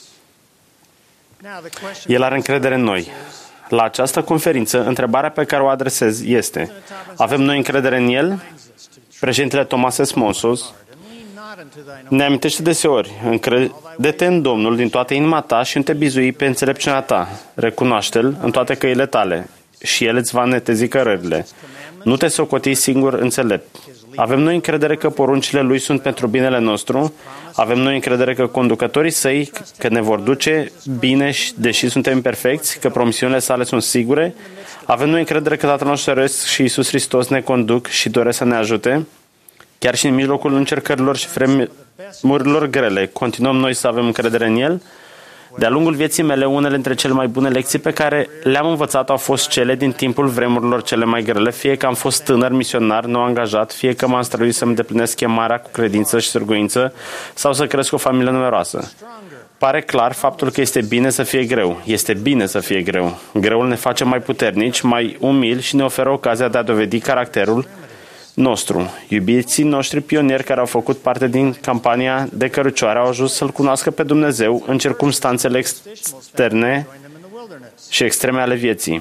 El are încredere în noi. La această conferință, întrebarea pe care o adresez este: avem noi încredere în El? Președintele Thomas S. Monson Ne amintește deseori, încrede-te în Domnul din toată inima ta și nu te bizui pe înțelepciunea ta. Recunoaște-L în toate căile tale și El îți va netezi cărările. Nu te socoti singur înțelept. Avem noi încredere că poruncile Lui sunt pentru binele nostru. Avem noi încredere că conducătorii Săi, că ne vor duce bine, deși suntem imperfecți, că promisiunile Sale sunt sigure. Avem noi încredere că Tatăl nostru Ceresc și Iisus Hristos ne conduc și doresc să ne ajute. Chiar și în mijlocul încercărilor și vremurilor grele, continuăm noi să avem încredere în El. De-a lungul vieții mele, unele dintre cele mai bune lecții pe care le-am învățat au fost cele din timpul vremurilor cele mai grele, fie că am fost tânăr, misionar, nou angajat, fie că m-am străduit să-mi deplinesc chemarea cu credință și sârguință sau să cresc o familie numeroasă. Pare clar faptul că este bine să fie greu. Este bine să fie greu. Greul ne face mai puternici, mai umili și ne oferă ocazia de a dovedi caracterul nostru. Iubiții noștri pionieri care au făcut parte din campania de cărucioare au ajuns să-L cunoască pe Dumnezeu în circumstanțele externe și extreme ale vieții.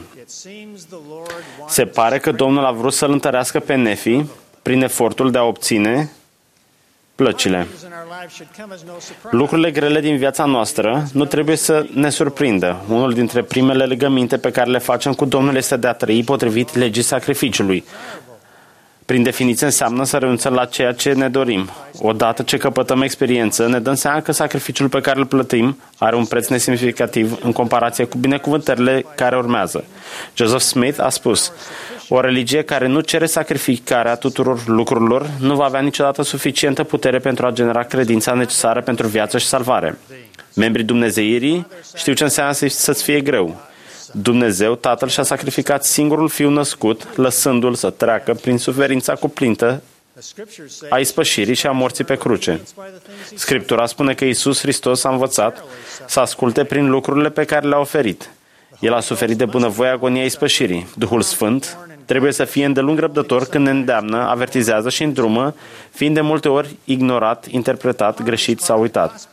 Se pare că Domnul a vrut să-L întărească pe Nefi prin efortul de a obține plăcile. Lucrurile grele din viața noastră nu trebuie să ne surprindă. Unul dintre primele legăminte pe care le facem cu Domnul este de a trăi potrivit legii sacrificiului. Prin definiție înseamnă să renunțăm la ceea ce ne dorim. Odată ce căpătăm experiență, ne dăm seama că sacrificiul pe care îl plătim are un preț nesemnificativ în comparație cu binecuvântările care urmează. Joseph Smith a spus: o religie care nu cere sacrificarea tuturor lucrurilor nu va avea niciodată suficientă putere pentru a genera credința necesară pentru viață și salvare. Membrii Dumnezeirii știu ce înseamnă să-ți fie greu. Dumnezeu, Tatăl, și-a sacrificat singurul Fiu născut, lăsându-L să treacă prin suferința cuprintă a ispășirii și a morții pe cruce. Scriptura spune că Iisus Hristos a învățat să asculte prin lucrurile pe care le-a oferit. El a suferit de bunăvoie agonia ispășirii. Duhul Sfânt trebuie să fie îndelung răbdător când ne îndeamnă, avertizează și îndrumă, fiind de multe ori ignorat, interpretat, greșit sau uitat.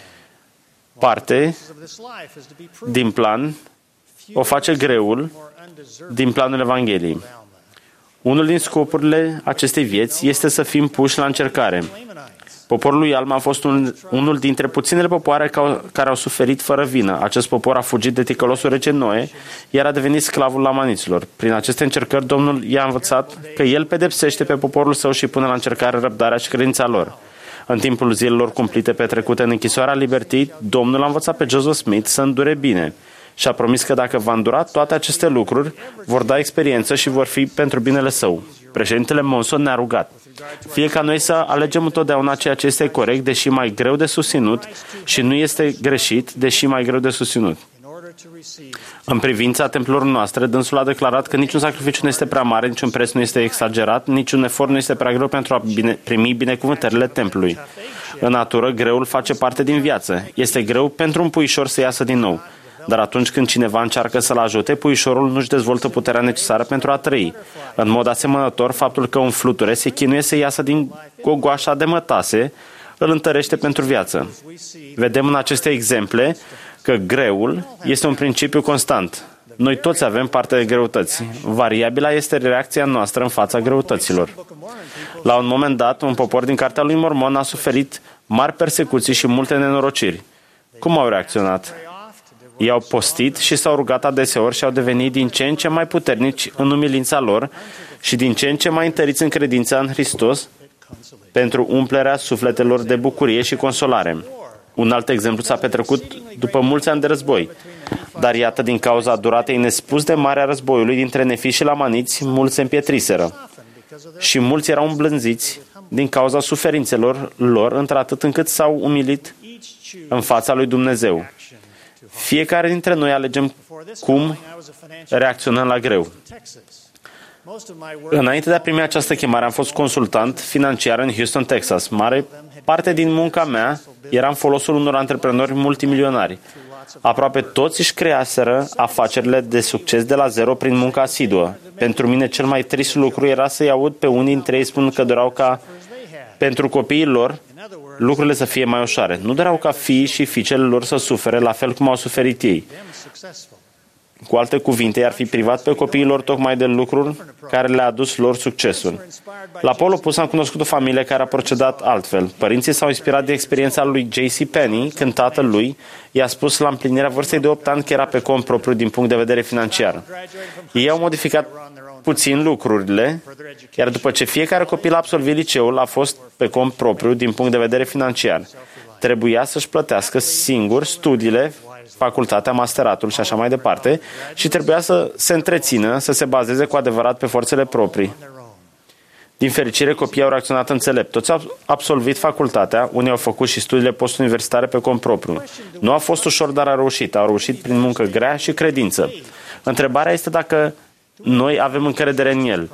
Parte din plan o face greul din planul Evangheliei. Unul din scopurile acestei vieți este să fim puși la încercare. Poporul lui Alma a fost un, unul dintre puținele popoare care au suferit fără vină. Acest popor a fugit de ticălosul rege Noe, iar a devenit sclavul lamaniților. Prin aceste încercări, Domnul i-a învățat că El pedepsește pe poporul său și pune la încercare răbdarea și credința lor. În timpul zilelor cumplite petrecute în închisoarea Liberty, Domnul a învățat pe Joseph Smith să îndure bine și a promis că dacă va îndura toate aceste lucruri, vor da experiență și vor fi pentru binele său. Președintele Monson ne-a rugat: fie ca noi să alegem întotdeauna ceea ce este corect, deși mai greu de susținut, și nu este greșit, deși mai greu de susținut. În privința templelor noastre, dânsul a declarat că niciun sacrificiu nu este prea mare, niciun preț nu este exagerat, niciun efort nu este prea greu pentru a bine, primi binecuvântările templului. În natură, greul face parte din viață. Este greu pentru un puișor să iasă din nou. Dar atunci când cineva încearcă să-l ajute, puișorul nu-și dezvoltă puterea necesară pentru a trăi. În mod asemănător, faptul că un fluture se chinuie să iasă din gogoașa de mătase îl întărește pentru viață. Vedem în aceste exemple că greul este un principiu constant. Noi toți avem parte de greutăți. Variabila este reacția noastră în fața greutăților. La un moment dat, un popor din Cartea lui Mormon a suferit mari persecuții și multe nenorociri. Cum au reacționat? Ei au postit și s-au rugat adeseori și au devenit din ce în ce mai puternici în umilința lor și din ce în ce mai întăriți în credința în Hristos pentru umplerea sufletelor de bucurie și consolare. Un alt exemplu s-a petrecut după mulți ani de război. Dar iată, din cauza duratei nespus de mare a războiului dintre nefi și lamaniți, mulți se împietriseră. Și mulți erau îmblânziți din cauza suferințelor lor, într-atât încât s-au umilit în fața lui Dumnezeu. Fiecare dintre noi alegem cum reacționăm la greu. Înainte de a primi această chemare, am fost consultant financiar în Houston, Texas. Mare parte din munca mea era în folosul unor antreprenori multimilionari. Aproape toți își creaseră afacerile de succes de la zero prin munca asiduă. Pentru mine cel mai trist lucru era să-i aud pe unii dintre ei spunând că doreau ca pentru copiii lor lucrurile să fie mai ușoare. Nu doreau ca fiii și fiicele lor să sufere la fel cum au suferit ei. Cu alte cuvinte, i-ar fi privat pe copiilor tocmai de lucrul care le-a adus lor succesul. La Polul opus am cunoscut o familie care a procedat altfel. Părinții s-au inspirat de experiența lui J C Penney, când tatăl lui i-a spus la împlinirea vârstei de opt ani că era pe cont propriu din punct de vedere financiar. Ei au modificat puțin lucrurile, iar după ce fiecare copil a absolvit liceul, a fost pe cont propriu din punct de vedere financiar. Trebuia să-și plătească singur studiile, facultatea, masteratul și așa mai departe, și trebuia să se întrețină, să se bazeze cu adevărat pe forțele proprii. Din fericire, copiii au reacționat înțelept. Toți au absolvit facultatea, unii au făcut și studiile postuniversitare pe cont propriu. Nu a fost ușor, dar a reușit. Au reușit prin muncă grea și credință. Întrebarea este dacă noi avem încredere în El.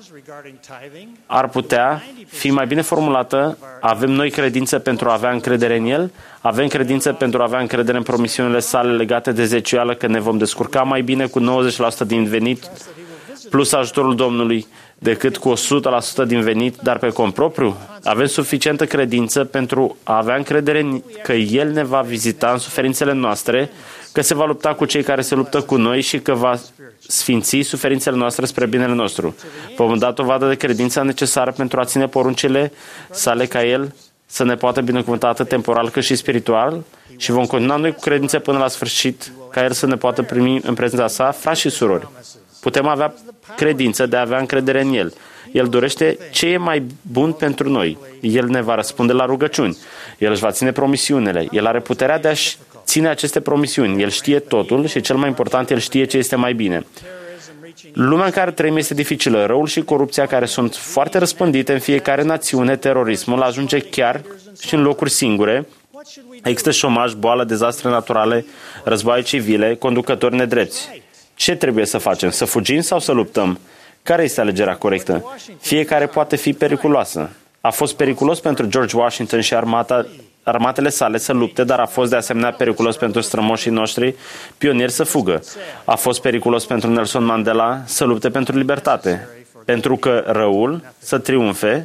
Ar putea fi mai bine formulată: avem noi credință pentru a avea încredere în El? Avem credință pentru a avea încredere în promisiunile sale legate de zeciuială, că ne vom descurca mai bine cu nouăzeci la sută din venit plus ajutorul Domnului decât cu o sută la sută din venit, dar pe cont propriu? Avem suficientă credință pentru a avea încredere că El ne va vizita în suferințele noastre, că se va lupta cu cei care se luptă cu noi și că va sfinți suferințele noastre spre binele nostru. Vom da dovadă de credința necesară pentru a ține poruncile sale, ca El să ne poată binecuvânta atât temporal cât și spiritual, și vom continua noi cu credință până la sfârșit, ca El să ne poată primi în prezența sa. Frați și surori, putem avea credință de a avea încredere în El. El dorește ce e mai bun pentru noi. El ne va răspunde la rugăciuni. El își va ține promisiunile. El are puterea de a-și ține aceste promisiuni. El știe totul și, cel mai important, El știe ce este mai bine. Lumea în care trăim este dificilă. Răul și corupția, care sunt foarte răspândite în fiecare națiune, terorismul ajunge chiar și în locuri singure. Există șomaj, boală, dezastre naturale, războaie civile, conducători nedrepți. Ce trebuie să facem? Să fugim sau să luptăm? Care este alegerea corectă? Fiecare poate fi periculoasă. A fost periculos pentru George Washington și armata, armatele sale să lupte, dar a fost de asemenea periculos pentru strămoșii noștri pionieri să fugă. A fost periculos pentru Nelson Mandela să lupte pentru libertate. Pentru că răul să triumfe,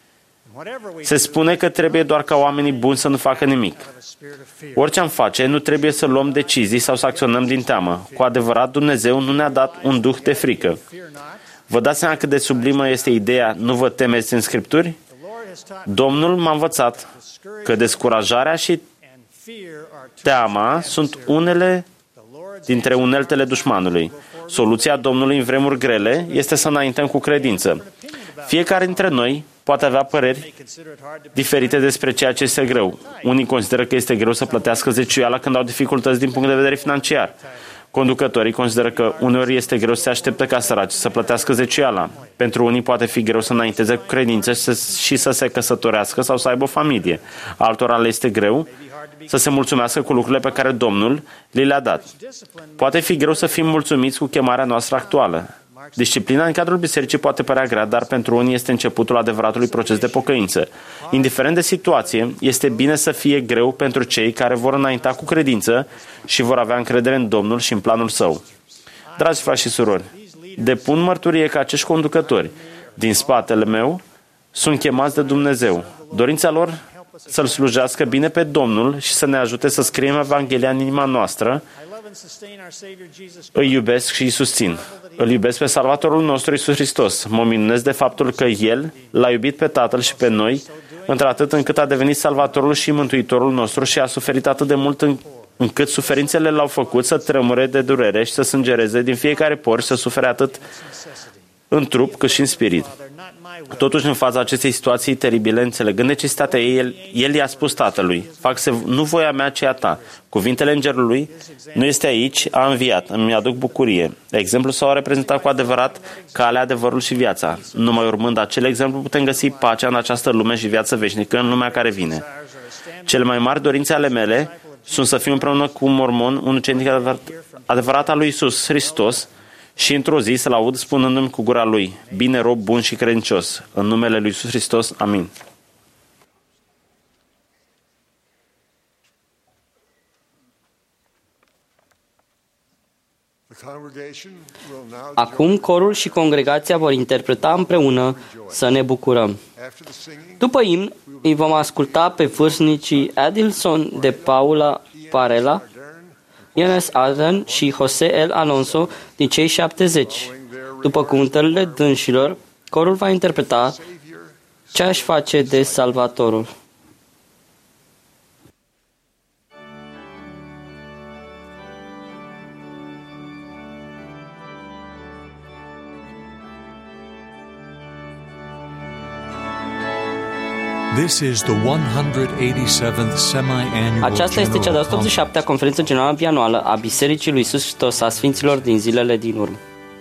se spune că trebuie doar ca oamenii buni să nu facă nimic. Orice am face, nu trebuie să luăm decizii sau să acționăm din teamă. Cu adevărat, Dumnezeu nu ne-a dat un duh de frică. Vă dați seama cât de sublimă este ideea "nu vă temeți" în Scripturi? Domnul m-a învățat că descurajarea și teama sunt unele dintre uneltele dușmanului. Soluția Domnului în vremuri grele este să înaintăm cu credință. Fiecare dintre noi poate avea păreri diferite despre ceea ce este greu. Unii consideră că este greu să plătească zeciuiala când au dificultăți din punct de vedere financiar. Conducătorii consideră că uneori este greu să se aștepte ca săraci să plătească zeciuiala. Pentru unii poate fi greu să înainteze cu credință și să se căsătorească sau să aibă o familie. Altora le este greu să se mulțumească cu lucrurile pe care Domnul li le-a dat. Poate fi greu să fim mulțumiți cu chemarea noastră actuală. Disciplina în cadrul bisericii poate părea grea, dar pentru unii este începutul adevăratului proces de pocăință. Indiferent de situație, este bine să fie greu pentru cei care vor înainta cu credință și vor avea încredere în Domnul și în planul Său. Dragi frați și surori, depun mărturie că acești conducători din spatele meu sunt chemați de Dumnezeu. Dorința lor să-L slujească bine pe Domnul și să ne ajute să scriem Evanghelia în inima noastră. Îi iubesc și îi susțin. Îl iubesc pe Salvatorul nostru Iisus Hristos. Mă minunez de faptul că El l-a iubit pe Tatăl și pe noi, într-atât încât a devenit Salvatorul și Mântuitorul nostru și a suferit atât de mult în, încât suferințele l-au făcut să tremure de durere și să sângereze din fiecare por și să sufere atât în trup cât și în spirit. Totuși, în fața acestei situații teribile, înțelegând necesitatea ei, el, el i-a spus Tatălui: fac să nu voia mea, ci a ta. Cuvintele îngerului: nu este aici, a înviat, îmi aduc bucurie. Exemplul s-a reprezentat cu adevărat calea, adevărul și viața. Numai urmând acel exemplu putem găsi pacea în această lume și viață veșnică în lumea care vine. Cele mai mari dorințe ale mele sunt să fiu împreună cu un mormon, un ucenic adevărat, adevărat al lui Iisus Hristos, și într-o zi să-L aud spunându-mi cu gura Lui: bine, rob bun și credincios. În numele Lui Iisus Hristos. Amin. Acum corul și congregația vor interpreta împreună Să ne bucurăm. După imn, îi vom asculta pe vârstnicii Adilson de Paula Parela, Iones Adan și Jose El Alonso din cei șaptezeci. După cuvântările dânșilor, corul va interpreta ce aș face de Salvatorul. This is the one hundred eighty-seventh semi-annual Aceasta este cea de-a o sută optzeci și șaptea General conferință generală bianuală a Bisericii lui Iisus Hristos a Sfinților din zilele din urmă.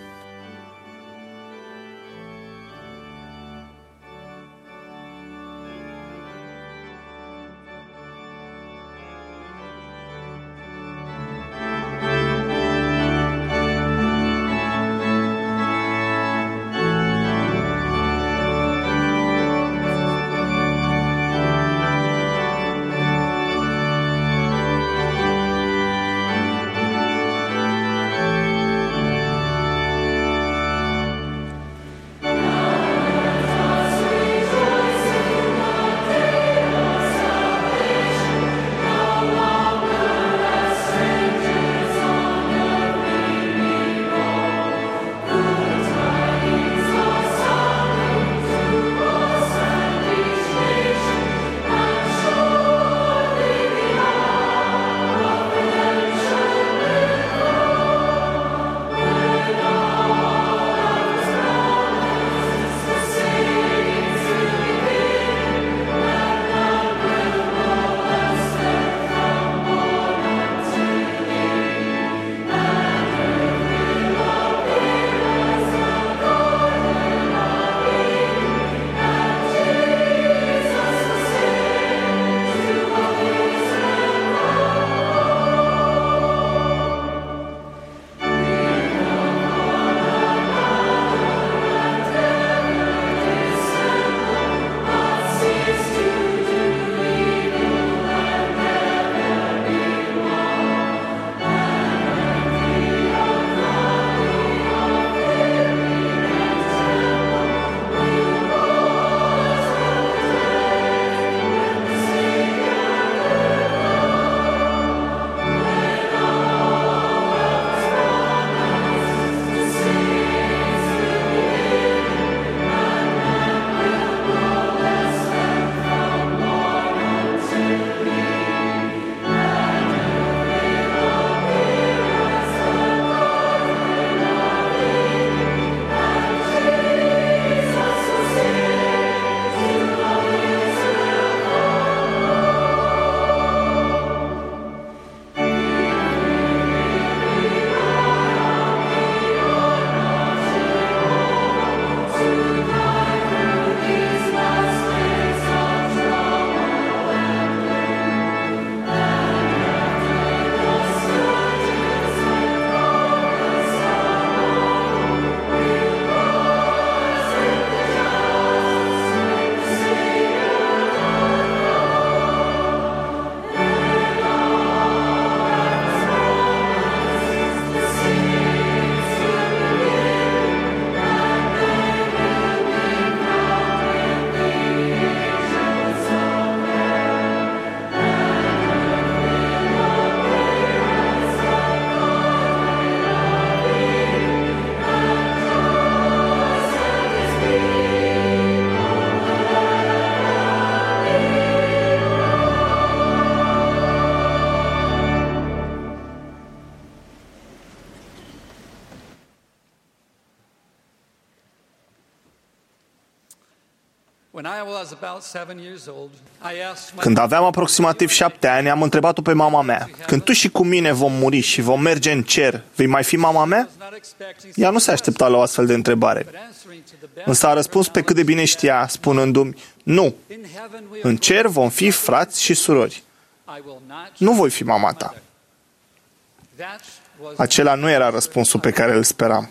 Când aveam aproximativ șapte ani, am întrebat-o pe mama mea: când tu și cu mine vom muri și vom merge în cer, vei mai fi mama mea? Ea nu se aștepta la o astfel de întrebare. Însă a răspuns pe cât de bine știa, spunându-mi: nu, în cer vom fi frați și surori. Nu voi fi mama ta. Acela nu era răspunsul pe care îl speram.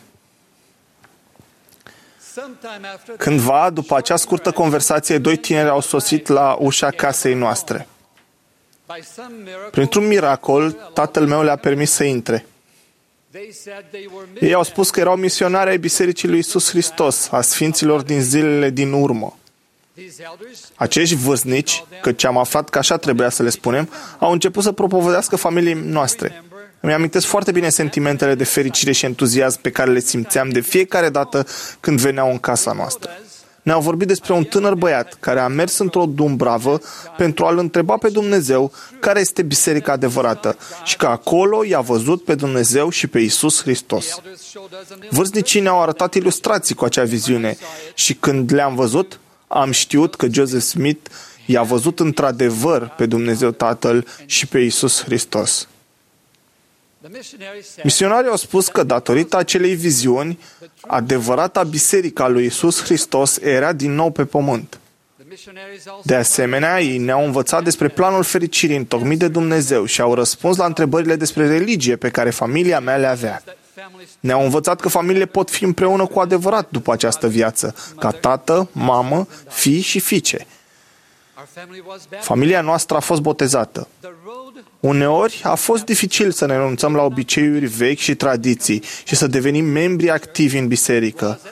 Cândva, după acea scurtă conversație, doi tineri au sosit la ușa casei noastre. Printr-un miracol, tatăl meu le-a permis să intre. Ei au spus că erau misionari ai Bisericii lui Iisus Hristos, a Sfinților din zilele din urmă. Acești vârstnici, căci am aflat că așa trebuia să le spunem, au început să propovedească familiei noastre. Îmi amintesc foarte bine sentimentele de fericire și entuziasm pe care le simțeam de fiecare dată când veneau în casa noastră. Ne-au vorbit despre un tânăr băiat care a mers într-o dumbravă pentru a-L întreba pe Dumnezeu care este biserica adevărată și că acolo i-a văzut pe Dumnezeu și pe Iisus Hristos. Vârstnicii ne-au arătat ilustrații cu acea viziune și când le-am văzut, am știut că Joseph Smith i-a văzut într-adevăr pe Dumnezeu Tatăl și pe Iisus Hristos. Misionarii au spus că datorită acelei viziuni, adevărata biserică a lui Iisus Hristos era din nou pe pământ. De asemenea, ei ne-au învățat despre planul fericirii întocmit de Dumnezeu și au răspuns la întrebările despre religie pe care familia mea le avea. Ne-au învățat că familiile pot fi împreună cu adevărat după această viață, ca tată, mamă, fii și fiice. Familia noastră a fost botezată. Uneori a fost dificil să ne renunțăm la obiceiuri vechi și tradiții și să devenim membri activi în biserică.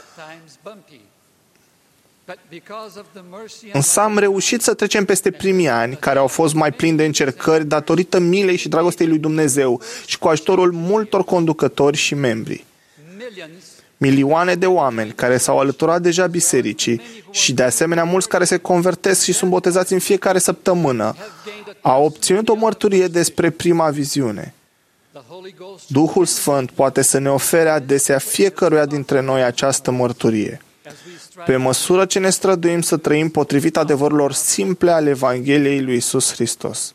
Însă am reușit să trecem peste primii ani, care au fost mai plini de încercări datorită milei și dragostei lui Dumnezeu și cu ajutorul multor conducători și membri. Milioane de oameni care s-au alăturat deja bisericii și de asemenea mulți care se convertesc și sunt botezați în fiecare săptămână au obținut o mărturie despre prima viziune. Duhul Sfânt poate să ne ofere adesea fiecăruia dintre noi această mărturie. Pe măsură ce ne străduim să trăim potrivit adevărurilor simple ale Evangheliei lui Iisus Hristos.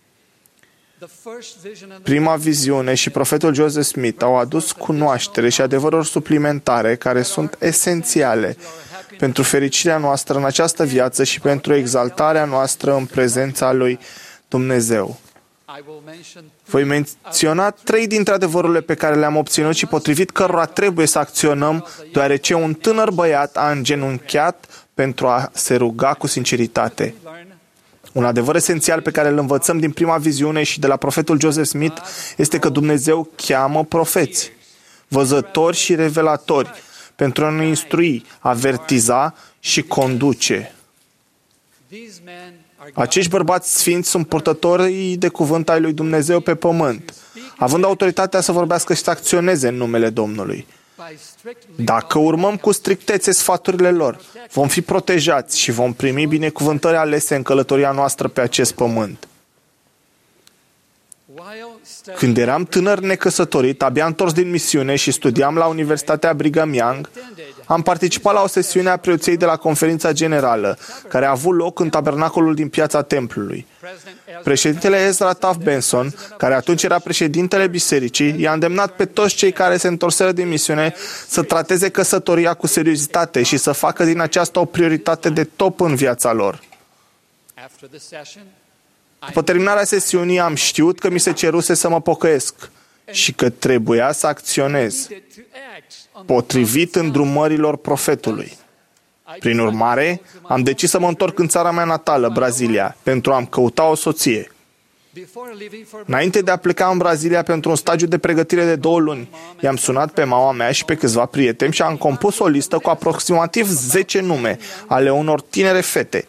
Prima viziune și profetul Joseph Smith au adus cunoaștere și adevăruri suplimentare care sunt esențiale pentru fericirea noastră în această viață și pentru exaltarea noastră în prezența lui Dumnezeu. Voi menționa trei dintre adevărurile pe care le-am obținut și potrivit cărora trebuie să acționăm, deoarece un tânăr băiat a îngenunchiat pentru a se ruga cu sinceritate. Un adevăr esențial pe care îl învățăm din prima viziune și de la profetul Joseph Smith este că Dumnezeu cheamă profeți, văzători și revelatori pentru a ne instrui, avertiza și conduce. Acești bărbați sfinți sunt purtătorii de cuvânt ai lui Dumnezeu pe pământ, având autoritatea să vorbească și să acționeze în numele Domnului. Dacă urmăm cu strictețe sfaturile lor, vom fi protejați și vom primi binecuvântări alese în călătoria noastră pe acest pământ. Când eram tânăr necăsătorit, abia întors din misiune și studiam la Universitatea Brigham Young, am participat la o sesiune a preoției de la conferința generală, care a avut loc în tabernacolul din piața templului. Președintele Ezra Taft Benson, care atunci era președintele bisericii, i-a îndemnat pe toți cei care se întorseră din misiune să trateze căsătoria cu seriozitate și să facă din aceasta o prioritate de top în viața lor. După terminarea sesiunii am știut că mi se ceruse să mă pocăiesc și că trebuia să acționez potrivit îndrumărilor profetului. Prin urmare, am decis să mă întorc în țara mea natală, Brazilia, pentru a-mi căuta o soție. Înainte de a pleca în Brazilia pentru un stagiu de pregătire de două luni, i-am sunat pe mama mea și pe câțiva prieteni și am compus o listă cu aproximativ zece nume ale unor tinere fete.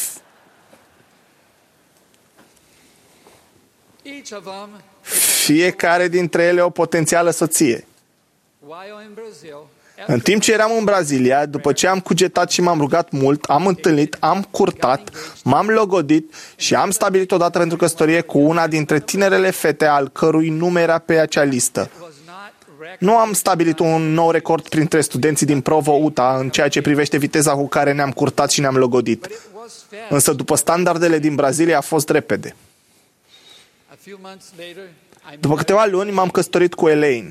Fiecare dintre ele o potențială soție. În timp ce eram în Brazilia, după ce am cugetat și m-am rugat mult, am întâlnit, am curtat, m-am logodit și am stabilit o dată pentru căsătorie cu una dintre tinerele fete al cărui nume era pe acea listă. Nu am stabilit un nou record printre studenții din Provo, Utah, în ceea ce privește viteza cu care ne-am curtat și ne-am logodit. Însă după standardele din Brazilia a fost repede. După câteva luni m-am căsătorit cu Elaine.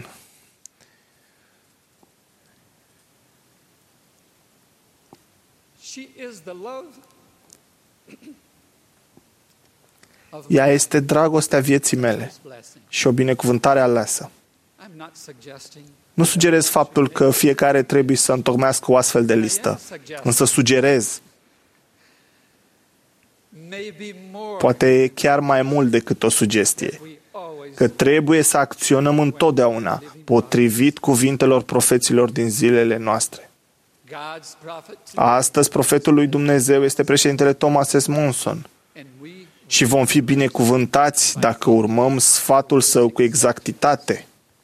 Ea este dragostea vieții mele și o binecuvântare aleasă. Nu sugerez faptul că fiecare trebuie să întocmească o astfel de listă, însă sugerez, poate chiar mai mult decât o sugestie, că trebuie să acționăm întotdeauna potrivit cuvintelor profeților din zilele noastre. Astăzi, profetul lui Dumnezeu este președintele Thomas S. Monson și vom fi binecuvântați dacă urmăm sfatul său cu exactitate.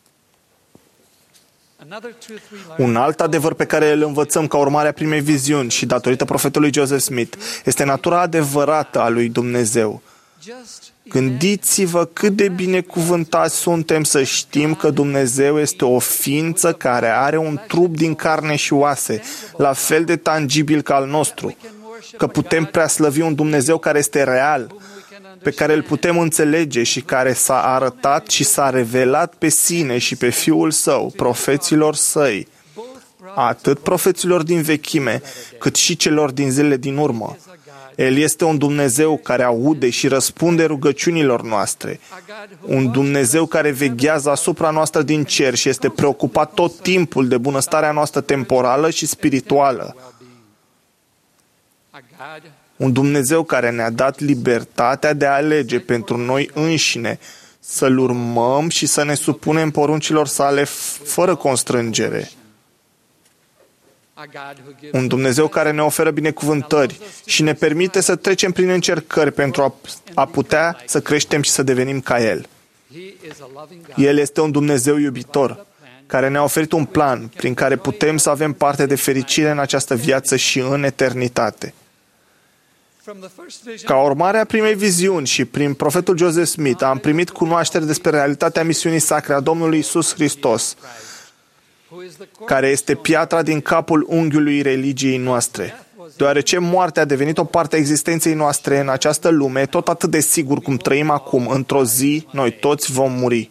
Un alt adevăr pe care îl învățăm ca urmare a primei viziuni și datorită profetului Joseph Smith este natura adevărată a lui Dumnezeu. Gândiți-vă cât de binecuvântați suntem să știm că Dumnezeu este o ființă care are un trup din carne și oase, la fel de tangibil ca al nostru, că putem preaslăvi un Dumnezeu care este real, pe care îl putem înțelege și care s-a arătat și s-a revelat pe sine și pe Fiul Său, profeților Săi, atât profeților din vechime, cât și celor din zilele din urmă. El este un Dumnezeu care aude și răspunde rugăciunilor noastre, un Dumnezeu care veghează asupra noastră din cer și este preocupat tot timpul de bunăstarea noastră temporală și spirituală. Un Dumnezeu care ne-a dat libertatea de a alege pentru noi înșine, să-L urmăm și să ne supunem poruncilor sale fără constrângere. Un Dumnezeu care ne oferă binecuvântări și ne permite să trecem prin încercări pentru a, a putea să creștem și să devenim ca El. El este un Dumnezeu iubitor, care ne-a oferit un plan prin care putem să avem parte de fericire în această viață și în eternitate. Ca urmare a primei viziuni și prin profetul Joseph Smith am primit cunoaștere despre realitatea misiunii sacre a Domnului Iisus Hristos, care este piatra din capul unghiului religiei noastre. Deoarece moartea a devenit o parte a existenței noastre în această lume, tot atât de sigur cum trăim acum, într-o zi, noi toți vom muri.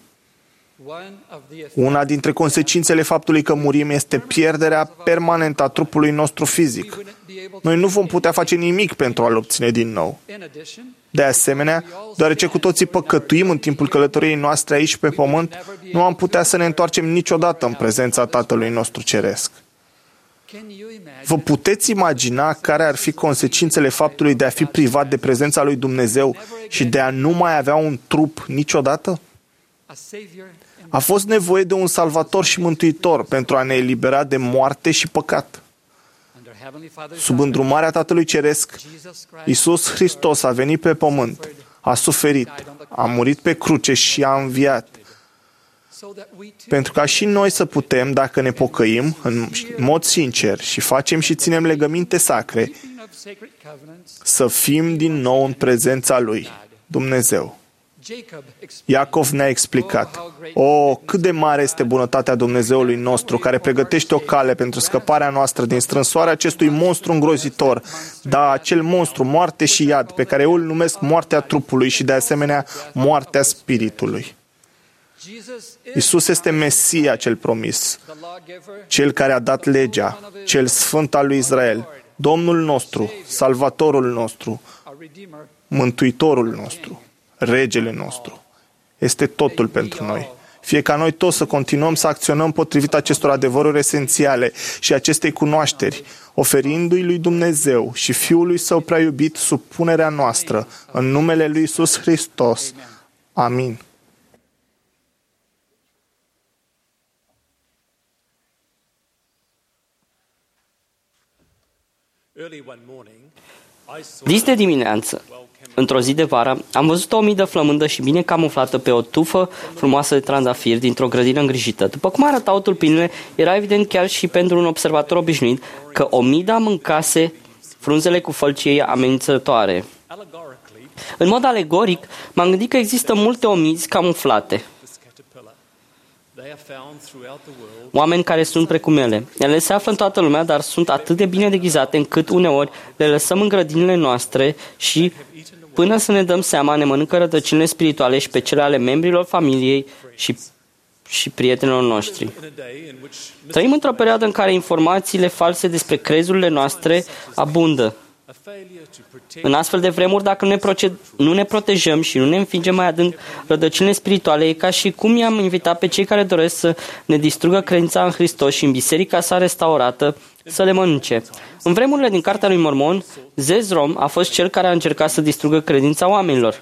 Una dintre consecințele faptului că murim este pierderea permanentă a trupului nostru fizic. Noi nu vom putea face nimic pentru a-l obține din nou. De asemenea, deoarece cu toții păcătuim în timpul călătoriei noastre aici pe pământ, nu am putea să ne întoarcem niciodată în prezența Tatălui nostru Ceresc. Vă puteți imagina care ar fi consecințele faptului de a fi privat de prezența lui Dumnezeu și de a nu mai avea un trup niciodată? A fost nevoie de un salvator și mântuitor pentru a ne elibera de moarte și păcat. Sub îndrumarea Tatălui Ceresc, Iisus Hristos a venit pe pământ, a suferit, a murit pe cruce și a înviat, pentru ca și noi să putem, dacă ne pocăim în mod sincer și facem și ținem legăminte sacre, să fim din nou în prezența Lui, Dumnezeu. Iacov ne-a explicat: o, cât de mare este bunătatea Dumnezeului nostru, care pregătește o cale pentru scăparea noastră din strânsoarea acestui monstru îngrozitor, da, acel monstru, moarte și iad, pe care eu îl numesc moartea trupului și de asemenea moartea spiritului. Iisus este Mesia cel promis, Cel care a dat legea, Cel Sfânt al lui Israel, Domnul nostru, Salvatorul nostru, Mântuitorul nostru, Regele nostru. Este totul pentru noi. Fie ca noi toți să continuăm să acționăm potrivit acestor adevăruri esențiale și acestei cunoașteri, oferindu-i lui Dumnezeu și Fiului Său prea iubit supunerea noastră, în numele lui Iisus Hristos. Amin. Dis de dimineață, într-o zi de vară, am văzut o omidă flămândă și bine camuflată pe o tufă frumoasă de trandafiri dintr-o grădină îngrijită. După cum arătau tulpinile, era evident chiar și pentru un observator obișnuit că omida mâncase frunzele cu fălci ei amenințătoare. În mod alegoric, m-am gândit că există multe omizi camuflate. Oameni care sunt precum ele. Ele se află în toată lumea, dar sunt atât de bine deghizate încât uneori le lăsăm în grădinile noastre și, până să ne dăm seama, ne mănâncă rădăcinile spirituale și pe cele ale membrilor familiei și, și prietenilor noștri. Trăim într-o perioadă în care informațiile false despre crezurile noastre abundă. În astfel de vremuri, dacă nu ne, proced- nu ne protejăm și nu ne înfingem mai adânc rădăcinile spirituale, e ca și cum i-am invitat pe cei care doresc să ne distrugă credința în Hristos și în biserica sa restaurată să le mănânce. În vremurile din Cartea lui Mormon, Zezrom a fost cel care a încercat să distrugă credința oamenilor.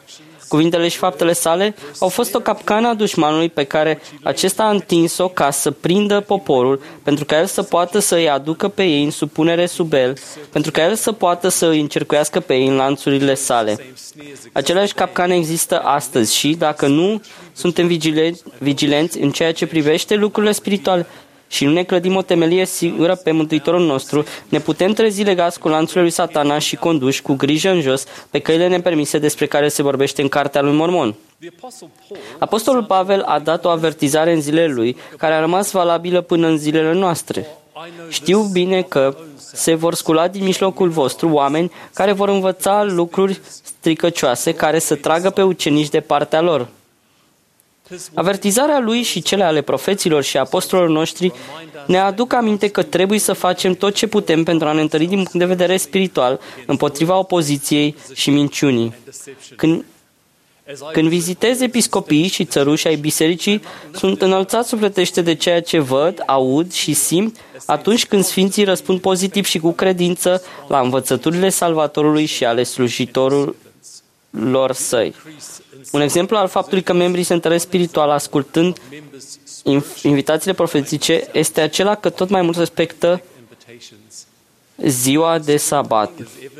Cuvintele și faptele sale au fost o capcană a dușmanului pe care acesta a întins-o ca să prindă poporul, pentru ca el să poată să îi aducă pe ei în supunere sub el, pentru ca el să poată să îi încercuiască pe ei în lanțurile sale. Aceleași capcane există astăzi și, dacă nu suntem vigilenți în ceea ce privește lucrurile spirituale, și nu ne clădim o temelie sigură pe Mântuitorul nostru, ne putem trezi legați cu lanțurile lui Satana și conduși cu grijă în jos pe căile nepermise despre care se vorbește în Cartea lui Mormon. Apostolul Pavel a dat o avertizare în zilele lui, care a rămas valabilă până în zilele noastre. Știu bine că se vor scula din mijlocul vostru oameni care vor învăța lucruri stricăcioase, care să tragă pe ucenici de partea lor. Avertizarea lui și cele ale profeților și apostolilor noștri ne aduc aminte că trebuie să facem tot ce putem pentru a ne întări din punct de vedere spiritual împotriva opoziției și minciunii. Când, când vizitez episcopii și țăruși ai bisericii, sunt înălțat sufletește de ceea ce văd, aud și simt atunci când sfinții răspund pozitiv și cu credință la învățăturile Salvatorului și ale slujitorilor săi. Un exemplu al faptului că membrii se întăresc spiritual ascultând invitațiile profetice este acela că tot mai mult respectă ziua de sabat.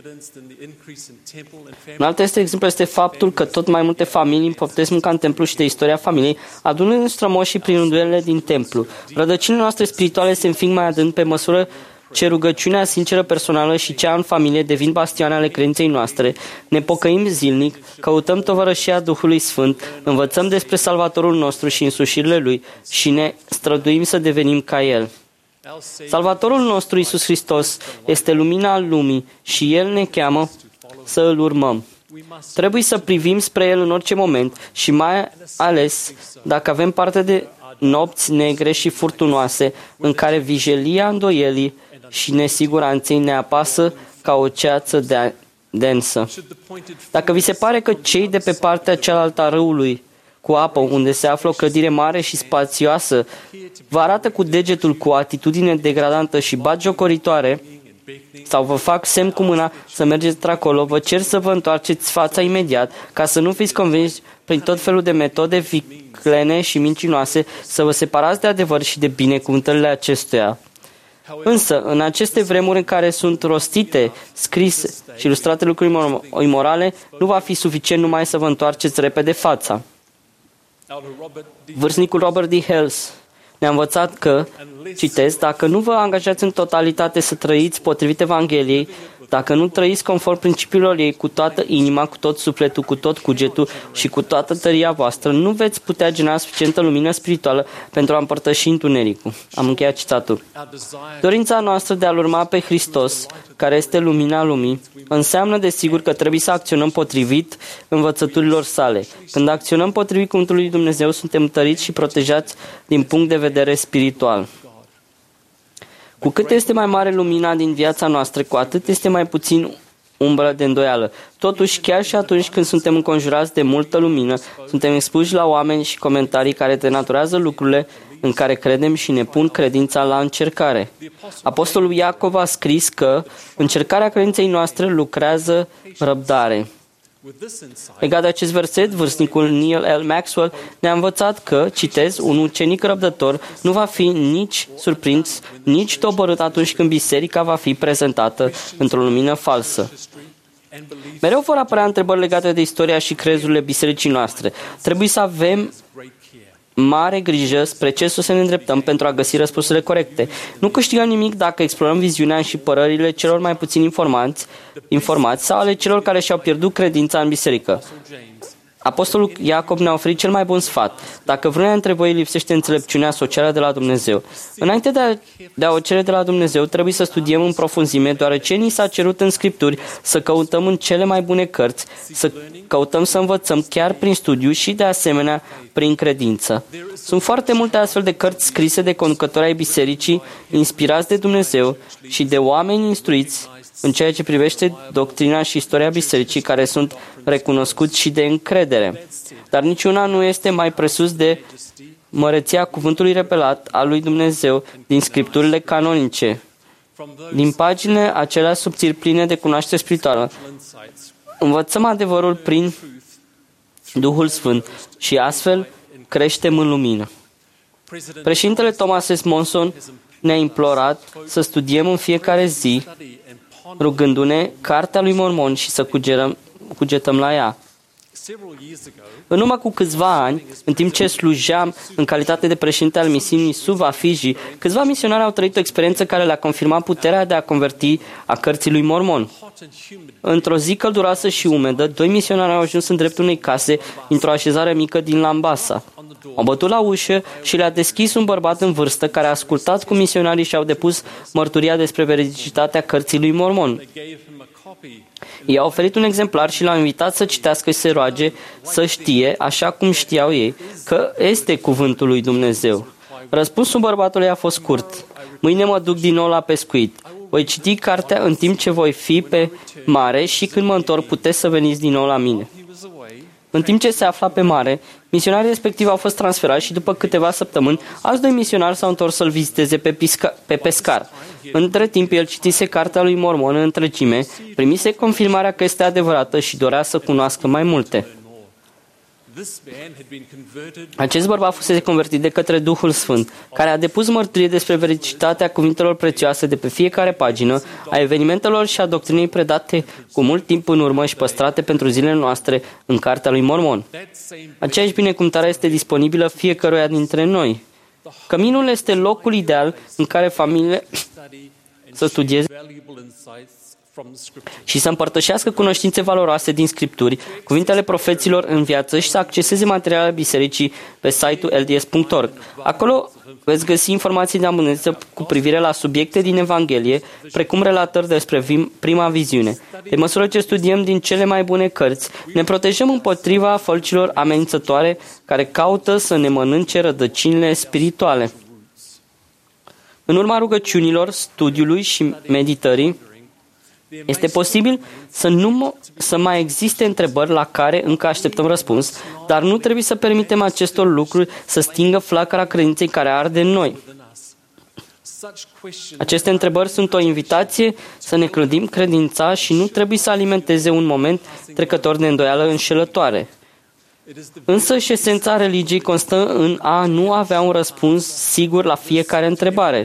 Un alt este exemplu este faptul că tot mai multe familii împoptesc munca în templu și de istoria familiei, adunând strămoșii prin rânduielile din templu. Rădăcinile noastre spirituale se înfing mai adânc pe măsură ce rugăciunea sinceră personală și cea în familie devin bastioane ale credinței noastre. Ne pocăim zilnic, căutăm tovărășia Duhului Sfânt, învățăm despre Salvatorul nostru și însușirile Lui și ne străduim să devenim ca El. Salvatorul nostru, Iisus Hristos, este lumina lumii și El ne cheamă să Îl urmăm. Trebuie să privim spre El în orice moment și mai ales dacă avem parte de nopți negre și furtunoase în care vijelia îndoielii și nesiguranței ne apasă ca o ceață de densă. Dacă vi se pare că cei de pe partea cealaltă a râului cu apă, unde se află o clădire mare și spațioasă, vă arată cu degetul cu o atitudine degradantă și batjocoritoare, sau vă fac semn cu mâna să mergeți acolo, vă cer să vă întoarceți fața imediat, ca să nu fiți convinși prin tot felul de metode viclene și mincinoase să vă separați de adevăr și de binecuvântările acestuia. Însă, în aceste vremuri în care sunt rostite, scrise și ilustrate lucruri imorale, nu va fi suficient numai să vă întoarceți repede fața. Vârstnicul Robert D. Hales ne-a învățat că, citez, dacă nu vă angajați în totalitate să trăiți potrivit Evangheliei, dacă nu trăiți conform principiilor ei cu toată inima, cu tot sufletul, cu tot cugetul și cu toată tăria voastră, nu veți putea genera suficientă lumină spirituală pentru a împărtăși întunericul. Am încheiat citatul. Dorința noastră de a-L urma pe Hristos, care este lumina lumii, înseamnă desigur că trebuie să acționăm potrivit învățăturilor sale. Când acționăm potrivit cuvântului lui Dumnezeu, suntem întăriți și protejați din punct de vedere spiritual. Cu cât este mai mare lumina din viața noastră, cu atât este mai puțin umbră de îndoială. Totuși, chiar și atunci când suntem înconjurați de multă lumină, suntem expuși la oameni și comentarii care denaturează lucrurile în care credem și ne pun credința la încercare. Apostolul Iacov a scris că încercarea credinței noastre lucrează răbdare. Legat de acest verset, vârstnicul Neil L. Maxwell ne-a învățat că, citez, un ucenic răbdător nu va fi nici surprins, nici doborât atunci când biserica va fi prezentată într-o lumină falsă. Mereu vor apărea întrebări legate de istoria și crezurile bisericii noastre. Trebuie să avem mare grijă spre ce să ne îndreptăm pentru a găsi răspunsurile corecte. Nu câștigăm nimic dacă explorăm viziunea și părerile celor mai puțin informați, informați sau ale celor care și-au pierdut credința în biserică. Apostolul Iacob ne-a oferit cel mai bun sfat. Dacă vreuna dintre voi lipsește înțelepciunea socială de la Dumnezeu, înainte de a, de a o cere de la Dumnezeu, trebuie să studiem în profunzime, deoarece ni s-a cerut în Scripturi să căutăm în cele mai bune cărți, să căutăm să învățăm chiar prin studiu și, de asemenea, prin credință. Sunt foarte multe astfel de cărți scrise de conducători ai bisericii, inspirați de Dumnezeu și de oameni instruiți în ceea ce privește doctrina și istoria bisericii, care sunt recunoscuți și de încredere. Dar niciuna nu este mai presus de măreția cuvântului revelat al lui Dumnezeu din scripturile canonice. Din paginile acelea subțiri pline de cunoaștere spirituală, învățăm adevărul prin Duhul Sfânt și astfel creștem în lumină. Președintele Thomas S. Monson ne-a implorat să studiem în fiecare zi, rugându-ne Cartea lui Mormon și să cugerăm, cugetăm la ea. În urmă cu câțiva ani, în timp ce slujeam în calitate de președinte al misiunii Suva, Fiji, câțiva misionari au trăit o experiență care le-a confirmat puterea de a converti a Cărții lui Mormon. Într-o zi călduroasă și umedă, doi misionari au ajuns în dreptul unei case într-o așezare mică din Lambasa. Au bătut la ușă și le-a deschis un bărbat în vârstă care a ascultat cum misionarii și-au depus mărturia despre veridicitatea Cărții lui Mormon. I-au oferit un exemplar și l-au invitat să citească și să roage să știe, așa cum știau ei, că este cuvântul lui Dumnezeu. Răspunsul bărbatului a fost scurt. Mâine mă duc din nou la pescuit. Voi citi cartea în timp ce voi fi pe mare și când mă întorc puteți să veniți din nou la mine. În timp ce se afla pe mare, misionarii respectivi au fost transferați și după câteva săptămâni, alți doi misionari s-au întors să-l viziteze pe, pisca, pe pescar. Între timp, el citise Cartea lui Mormon în întregime, primise confirmarea că este adevărată și dorea să cunoască mai multe. Acest bărbat fusese convertit de către Duhul Sfânt, care a depus mărturie despre veridicitatea cuvintelor prețioase de pe fiecare pagină, a evenimentelor și a doctrinei predate cu mult timp în urmă și păstrate pentru zilele noastre în Cartea lui Mormon. Aceeași binecuvântare este disponibilă fiecăruia dintre noi. Căminul este locul ideal în care familiile să studieze și să împărtășească cunoștințe valoroase din Scripturi, cuvintele profeților în viață și să acceseze materialele bisericii pe site-ul L D S punct org. Acolo veți găsi informații de abundență cu privire la subiecte din Evanghelie, precum relatări despre prima viziune. Pe măsură ce studiem din cele mai bune cărți, ne protejăm împotriva fălcilor amenințătoare care caută să ne mănânce rădăcinile spirituale. În urma rugăciunilor, studiului și meditării, este posibil să, nu, să mai existe întrebări la care încă așteptăm răspuns, dar nu trebuie să permitem acestor lucruri să stingă flacăra credinței care arde în noi. Aceste întrebări sunt o invitație să ne clădim credința și nu trebuie să alimenteze un moment trecător de îndoială înșelătoare. Însă și esența religiei constă în a nu avea un răspuns sigur la fiecare întrebare.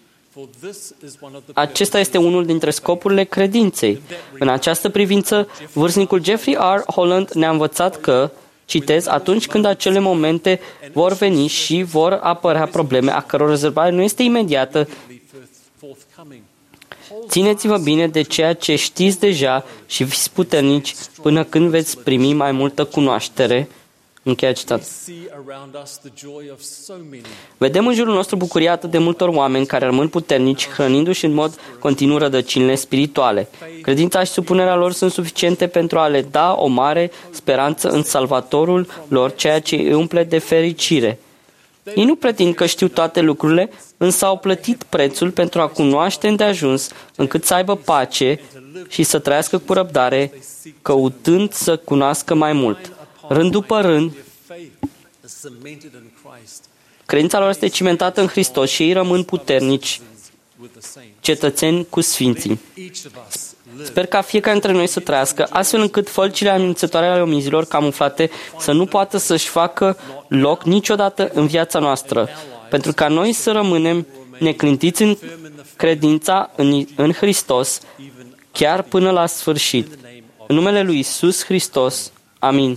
Acesta este unul dintre scopurile credinței. În această privință, vârstnicul Jeffrey R. Holland ne-a învățat că, citez, atunci când acele momente vor veni și vor apărea probleme a căror rezolvare nu este imediată, țineți-vă bine de ceea ce știți deja și fiți puternici până când veți primi mai multă cunoaștere. Încheia citat. Vedem în jurul nostru bucuria atât de multor oameni care rămân puternici, hrănindu-și în mod continuu rădăcinile spirituale. Credința și supunerea lor sunt suficiente pentru a le da o mare speranță în Salvatorul lor, ceea ce îi umple de fericire. Ei nu pretind că știu toate lucrurile, însă au plătit prețul pentru a cunoaște îndeajuns, încât să aibă pace și să trăiască cu răbdare, căutând să cunoască mai mult. Rând după rând, credința lor este cimentată în Hristos și ei rămân puternici, cetățeni cu sfinții. Sper ca fiecare dintre noi să trăiască, astfel încât fălcile amenințătoare ale omizilor camuflate să nu poată să-și facă loc niciodată în viața noastră, pentru ca noi să rămânem neclintiți în credința în, în Hristos, chiar până la sfârșit. În numele lui Iisus Hristos. Amin.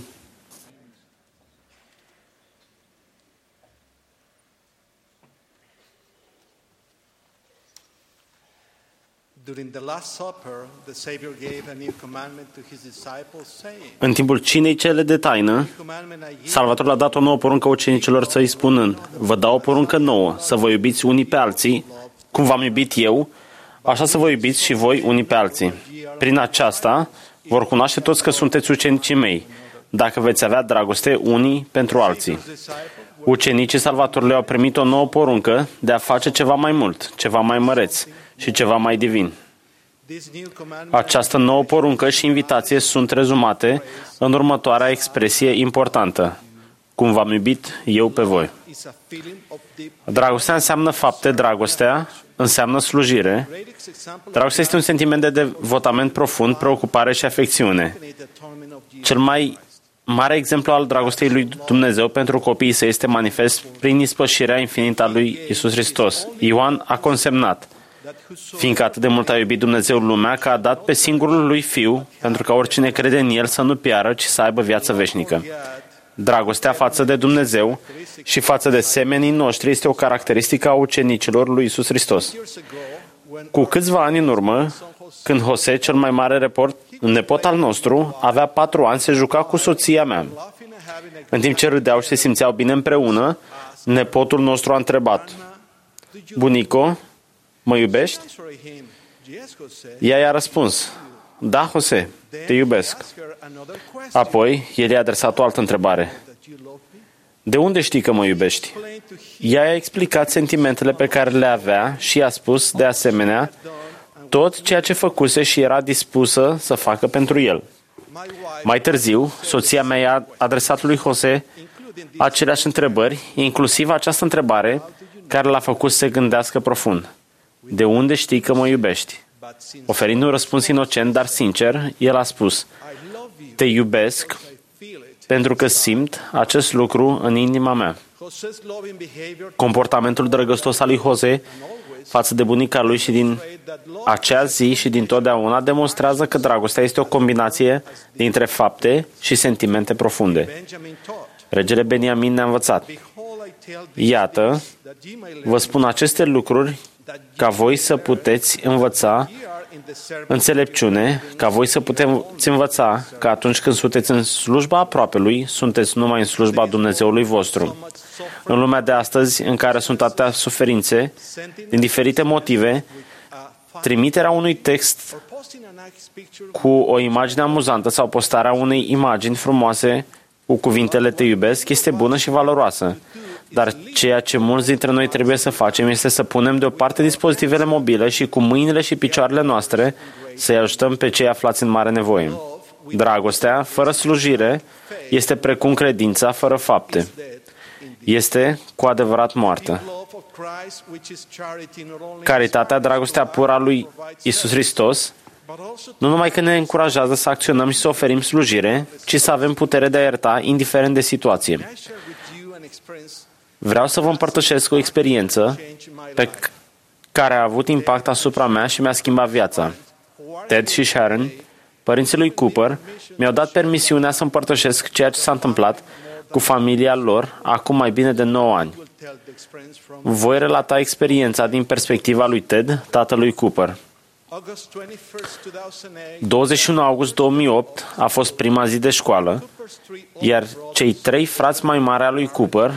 În timpul cinei cele de taină, Salvatorul a dat o nouă poruncă ucenicilor să-i spunând: vă dau o poruncă nouă, să vă iubiți unii pe alții, cum v-am iubit eu, așa să vă iubiți și voi unii pe alții. Prin aceasta vor cunoaște toți că sunteți ucenicii mei, dacă veți avea dragoste unii pentru alții. Ucenicii Salvatorului au primit o nouă poruncă de a face ceva mai mult, ceva mai măreț și ceva mai divin. Această nouă poruncă și invitație sunt rezumate în următoarea expresie importantă: cum v-am iubit eu pe voi. Dragostea înseamnă fapte, dragostea înseamnă slujire. Dragostea este un sentiment de devotament profund, preocupare și afecțiune. Cel mai Mare exemplu al dragostei lui Dumnezeu pentru copiii săi este manifest prin ispășirea infinită a lui Iisus Hristos. Ioan a consemnat: fiindcă atât de mult a iubit Dumnezeu lumea, că a dat pe singurul lui Fiu, pentru ca oricine crede în El să nu piară, ci să aibă viață veșnică. Dragostea față de Dumnezeu și față de semenii noștri este o caracteristică a ucenicilor lui Iisus Hristos. Cu câțiva ani în urmă, când Jose, cel mai mare report, nepot al nostru, avea patru ani, se juca cu soția mea. În timp ce râdeau și se simțeau bine împreună, nepotul nostru a întrebat: bunico, mă iubești? Ea i-a răspuns: da, Jose, te iubesc. Apoi, el i-a adresat o altă întrebare: de unde știi că mă iubești? Ea i-a explicat sentimentele pe care le avea și i-a spus, de asemenea, tot ceea ce făcuse și era dispusă să facă pentru el. Mai târziu, soția mea i-a adresat lui Jose aceleași întrebări, inclusiv această întrebare care l-a făcut să se gândească profund: de unde știi că mă iubești? Oferind un răspuns inocent, dar sincer, el a spus: te iubesc pentru că simt acest lucru în inima mea. Comportamentul drăgăstos al lui Jose față de bunica lui și din acea zi și din totdeauna demonstrează că dragostea este o combinație dintre fapte și sentimente profunde. Regele Beniamin ne-a învățat: iată, vă spun aceste lucruri ca voi să puteți învăța înțelepciune, ca voi să puteți învăța că atunci când sunteți în slujba aproapelui, sunteți numai în slujba Dumnezeului vostru. În lumea de astăzi, în care sunt atâtea suferințe, din diferite motive, trimiterea unui text cu o imagine amuzantă sau postarea unei imagini frumoase cu cuvintele te iubesc este bună și valoroasă. Dar ceea ce mulți dintre noi trebuie să facem este să punem deoparte dispozitivele mobile și cu mâinile și picioarele noastre să-i ajutăm pe cei aflați în mare nevoie. Dragostea, fără slujire, este precum credința fără fapte. Este cu adevărat moartă. Caritatea, dragostea pură a lui Iisus Hristos, nu numai că ne încurajează să acționăm și să oferim slujire, ci să avem putere de a ierta, indiferent de situație. Vreau să vă împărtășesc o experiență pe care a avut impact asupra mea și mi-a schimbat viața. Ted și Sharon, părinții lui Cooper, mi-au dat permisiunea să împărtășesc ceea ce s-a întâmplat cu familia lor acum mai bine de nouă ani. Voi relata experiența din perspectiva lui Ted, tatălui Cooper. douăzeci și unu august două mii opt a fost prima zi de școală, iar cei trei frați mai mari ai lui Cooper,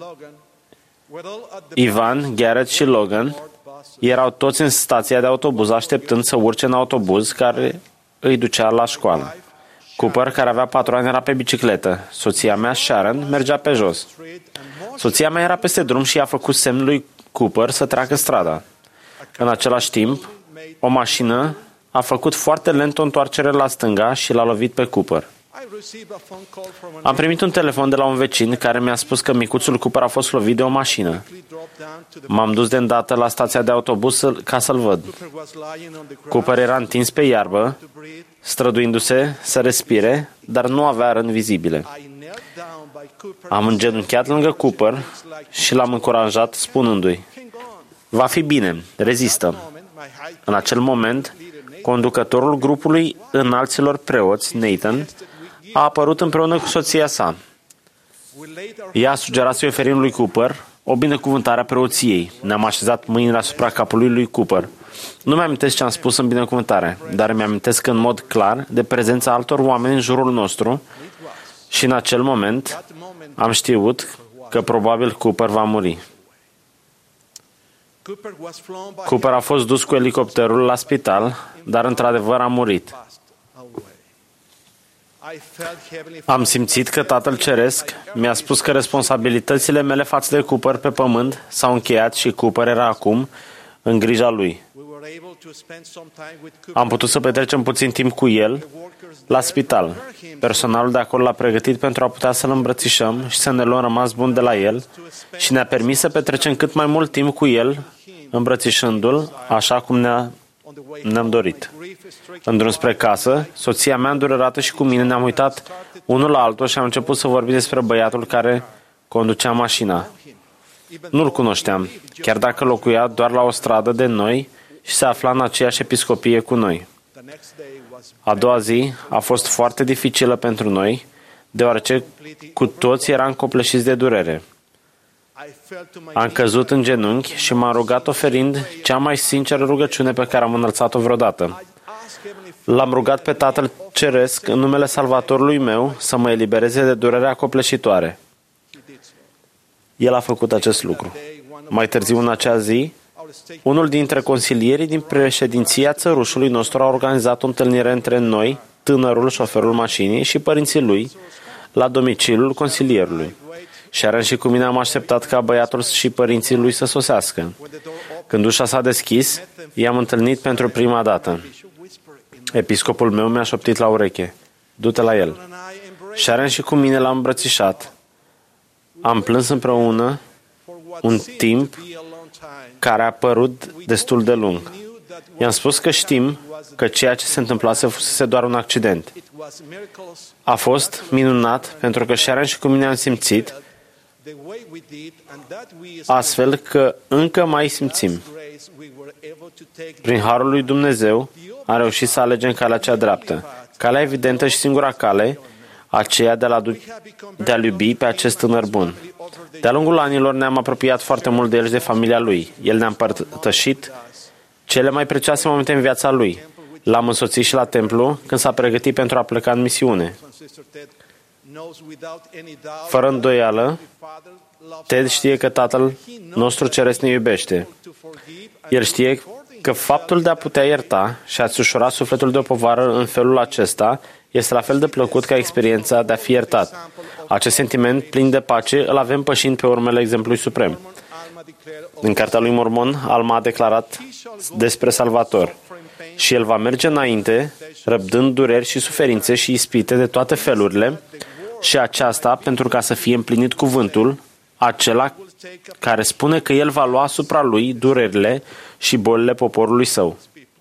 Ivan, Garrett și Logan, erau toți în stația de autobuz așteptând să urce în autobuz care îi ducea la școală. Cooper, care avea patru ani, era pe bicicletă. Soția mea, Sharon, mergea pe jos. Soția mea era peste drum și i-a făcut semn lui Cooper să treacă strada. În același timp, o mașină a făcut foarte lent o întoarcere la stânga și l-a lovit pe Cooper. Am primit un telefon de la un vecin care mi-a spus că micuțul Cooper a fost lovit de o mașină. M-am dus de îndată la stația de autobuz ca să-l văd. Cooper era întins pe iarbă, străduindu-se să respire, dar nu avea răni vizibile. Am îngenunchiat lângă Cooper și l-am încurajat spunându-i: va fi bine, rezistă. În acel moment, conducătorul grupului înalților preoți, Nathan, a apărut împreună cu soția sa. Ea a sugerat să-i oferim lui Cooper o binecuvântare a preoției. Ne-am așezat mâinile asupra capului lui Cooper. Nu mi-amintesc ce am spus în binecuvântare, dar mi-amintesc în mod clar de prezența altor oameni în jurul nostru și în acel moment am știut că probabil Cooper va muri. Cooper a fost dus cu elicopterul la spital, dar într-adevăr a murit. Am simțit că Tatăl Ceresc mi-a spus că responsabilitățile mele față de Cooper pe pământ s-au încheiat și Cooper era acum în grija lui. Am putut să petrecem puțin timp cu el la spital. Personalul de acolo l-a pregătit pentru a putea să-l îmbrățișăm și să ne luăm rămas bun de la el și ne-a permis să petrecem cât mai mult timp cu el, îmbrățișându-l, așa cum ne-a ne-am dorit. În drum spre casă, soția mea îndurerată și cu mine ne-am uitat unul la altul și am început să vorbim despre băiatul care conducea mașina. Nu-l cunoșteam, chiar dacă locuia doar la o stradă de noi și se afla în aceeași episcopie cu noi. A doua zi a fost foarte dificilă pentru noi, deoarece cu toți eram copleșiți de durere. Am căzut în genunchi și m-am rugat oferind cea mai sinceră rugăciune pe care am înălțat-o vreodată. L-am rugat pe Tatăl Ceresc în numele Salvatorului meu să mă elibereze de durerea copleșitoare. El a făcut acest lucru. Mai târziu în acea zi, unul dintre consilierii din președinția țărușului nostru a organizat o întâlnire între noi, tânărul șoferul mașinii și părinții lui, la domiciliul consilierului. Sharon și cu mine am așteptat ca băiatul și părinții lui să sosească. Când ușa s-a deschis, i-am întâlnit pentru prima dată. Episcopul meu mi-a șoptit la ureche: du-te la el. Sharon și cu mine l-am îmbrățișat. Am plâns împreună un timp care a părut destul de lung. I-am spus că știm că ceea ce se întâmplase fusese doar un accident. A fost minunat pentru că Sharon și cu mine am simțit astfel că încă mai simțim. Prin harul lui Dumnezeu am reușit să alegem calea cea dreaptă. Calea evidentă și singura cale, aceea de, la, de a-l iubi pe acest tânăr bun. De-a lungul anilor ne-am apropiat foarte mult de el și de familia lui. El ne-a împărtășit cele mai prețioase momente în viața lui. L-am însoțit și la templu când s-a pregătit pentru a pleca în misiune. Fără îndoială, Ted știe că Tatăl nostru Ceresc ne iubește. El știe că faptul de a putea ierta și a-ți ușura sufletul de o povară în felul acesta este la fel de plăcut ca experiența de a fi iertat. Acest sentiment plin de pace îl avem pășind pe urmele exemplului suprem. În cartea lui Mormon, Alma a declarat despre Salvator: și el va merge înainte, răbdând dureri și suferințe și ispite de toate felurile, și aceasta pentru ca să fie împlinit cuvântul, acela care spune că el va lua asupra lui durerile și bolile poporului său.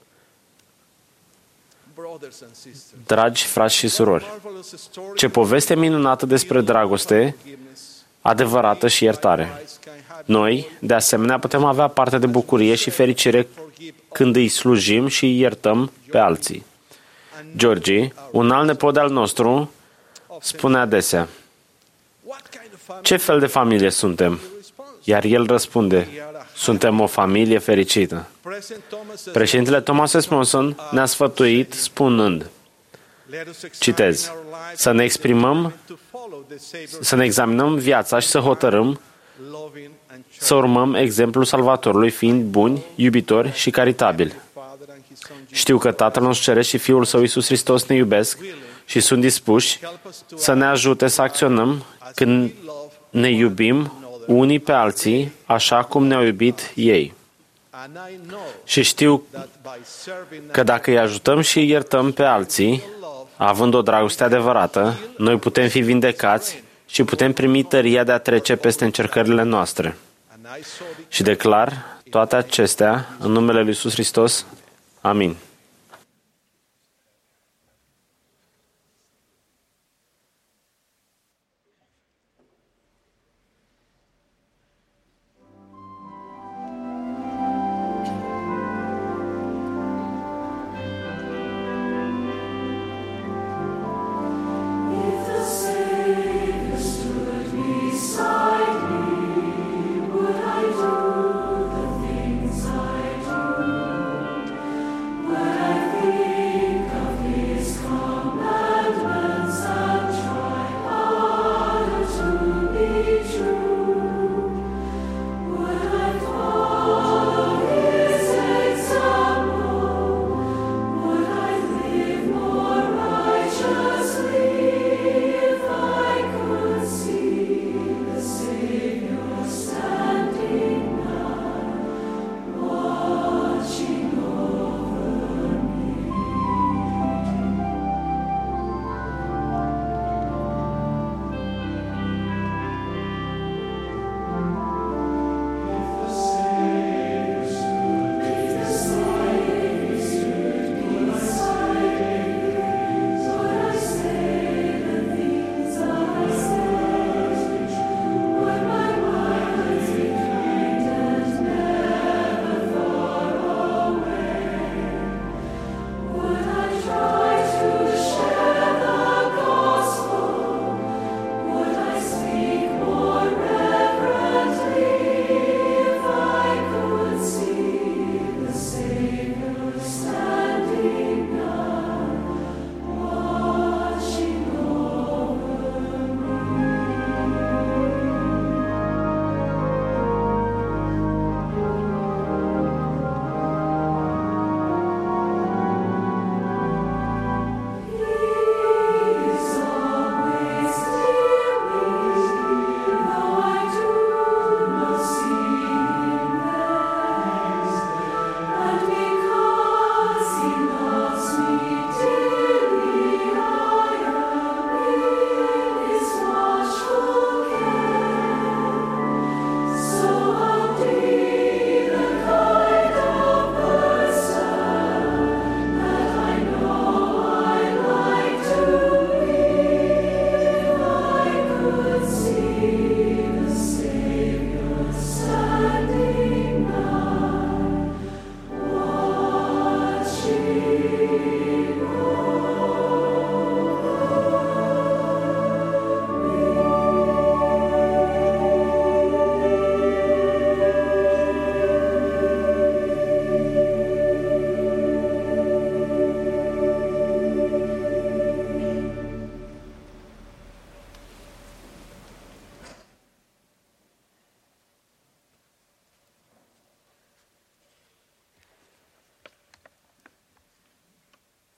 Dragi frați și surori, ce poveste minunată despre dragoste adevărată și iertare. Noi, de asemenea, putem avea parte de bucurie și fericire când îi slujim și îi iertăm pe alții. Georgie, un alt nepot al nostru, spune adesea: ce fel de familie suntem? Iar el răspunde: suntem o familie fericită. Președintele Thomas S. Monson ne-a sfătuit spunând, citez, să ne exprimăm, să ne examinăm viața și să hotărâm să urmăm exemplul Salvatorului, fiind buni, iubitori și caritabili. Știu că Tatăl nostru Ceresc și Fiul Său Iisus Hristos ne iubesc și sunt dispuși să ne ajute să acționăm când ne iubim unii pe alții, așa cum ne-au iubit ei. Și știu că dacă îi ajutăm și îi iertăm pe alții, având o dragoste adevărată, noi putem fi vindecați și putem primi tăria de a trece peste încercările noastre. Și declar toate acestea în numele lui Iisus Hristos. Amin. Would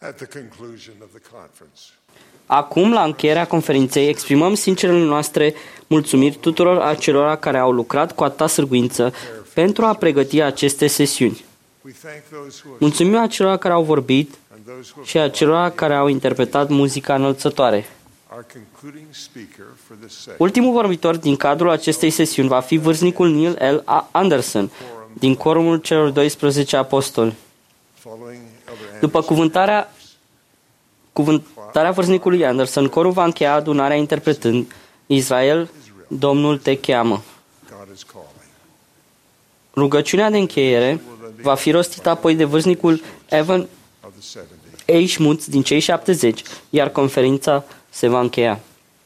Acum, la încheierea conferinței, exprimăm sincerele noastre mulțumiri tuturor acelora care au lucrat cu atâta sârguință pentru a pregăti aceste sesiuni. Mulțumim acelora care au vorbit și acelora care au interpretat muzica înălțătoare. Ultimul vorbitor din cadrul acestei sesiuni va fi vârstnicul Neil L. Anderson, din corumul celor doisprezece apostoli. După cuvântarea, cuvântarea vârstnicului Anderson, corul va încheia adunarea interpretând Israel, Domnul te cheamă. Rugăciunea de încheiere va fi rostită apoi de vârstnicul Evan A. Schmutz din cei șaptezeci, iar conferința se va încheia.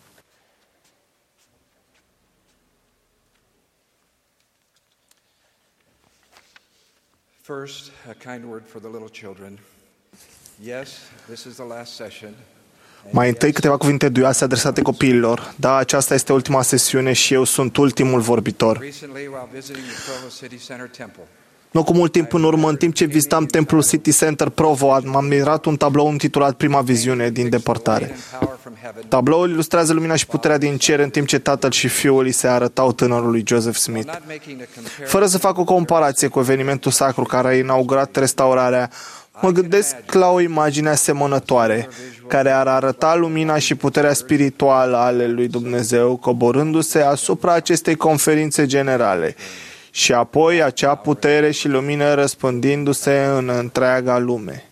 First, a kind word for the little children. Yes, this is the last session. Mai întâi câteva cuvinte duioase adresate copiilor. Da, aceasta este ultima sesiune și eu sunt ultimul vorbitor. Nu cu mult timp în urmă, în timp ce vizitam templul City Center Provo, am mirat un tablou intitulat Prima viziune din depărtare. Tabloul ilustrează lumina și puterea din cer în timp ce tatăl și fiul îi se arătau tânărului Joseph Smith. Fără să fac o comparație cu evenimentul sacru care a inaugurat restaurarea, mă gândesc la o imagine asemănătoare, care ar arăta lumina și puterea spirituală ale lui Dumnezeu coborându-se asupra acestei conferințe generale și apoi acea putere și lumină răspândindu-se în întreaga lume.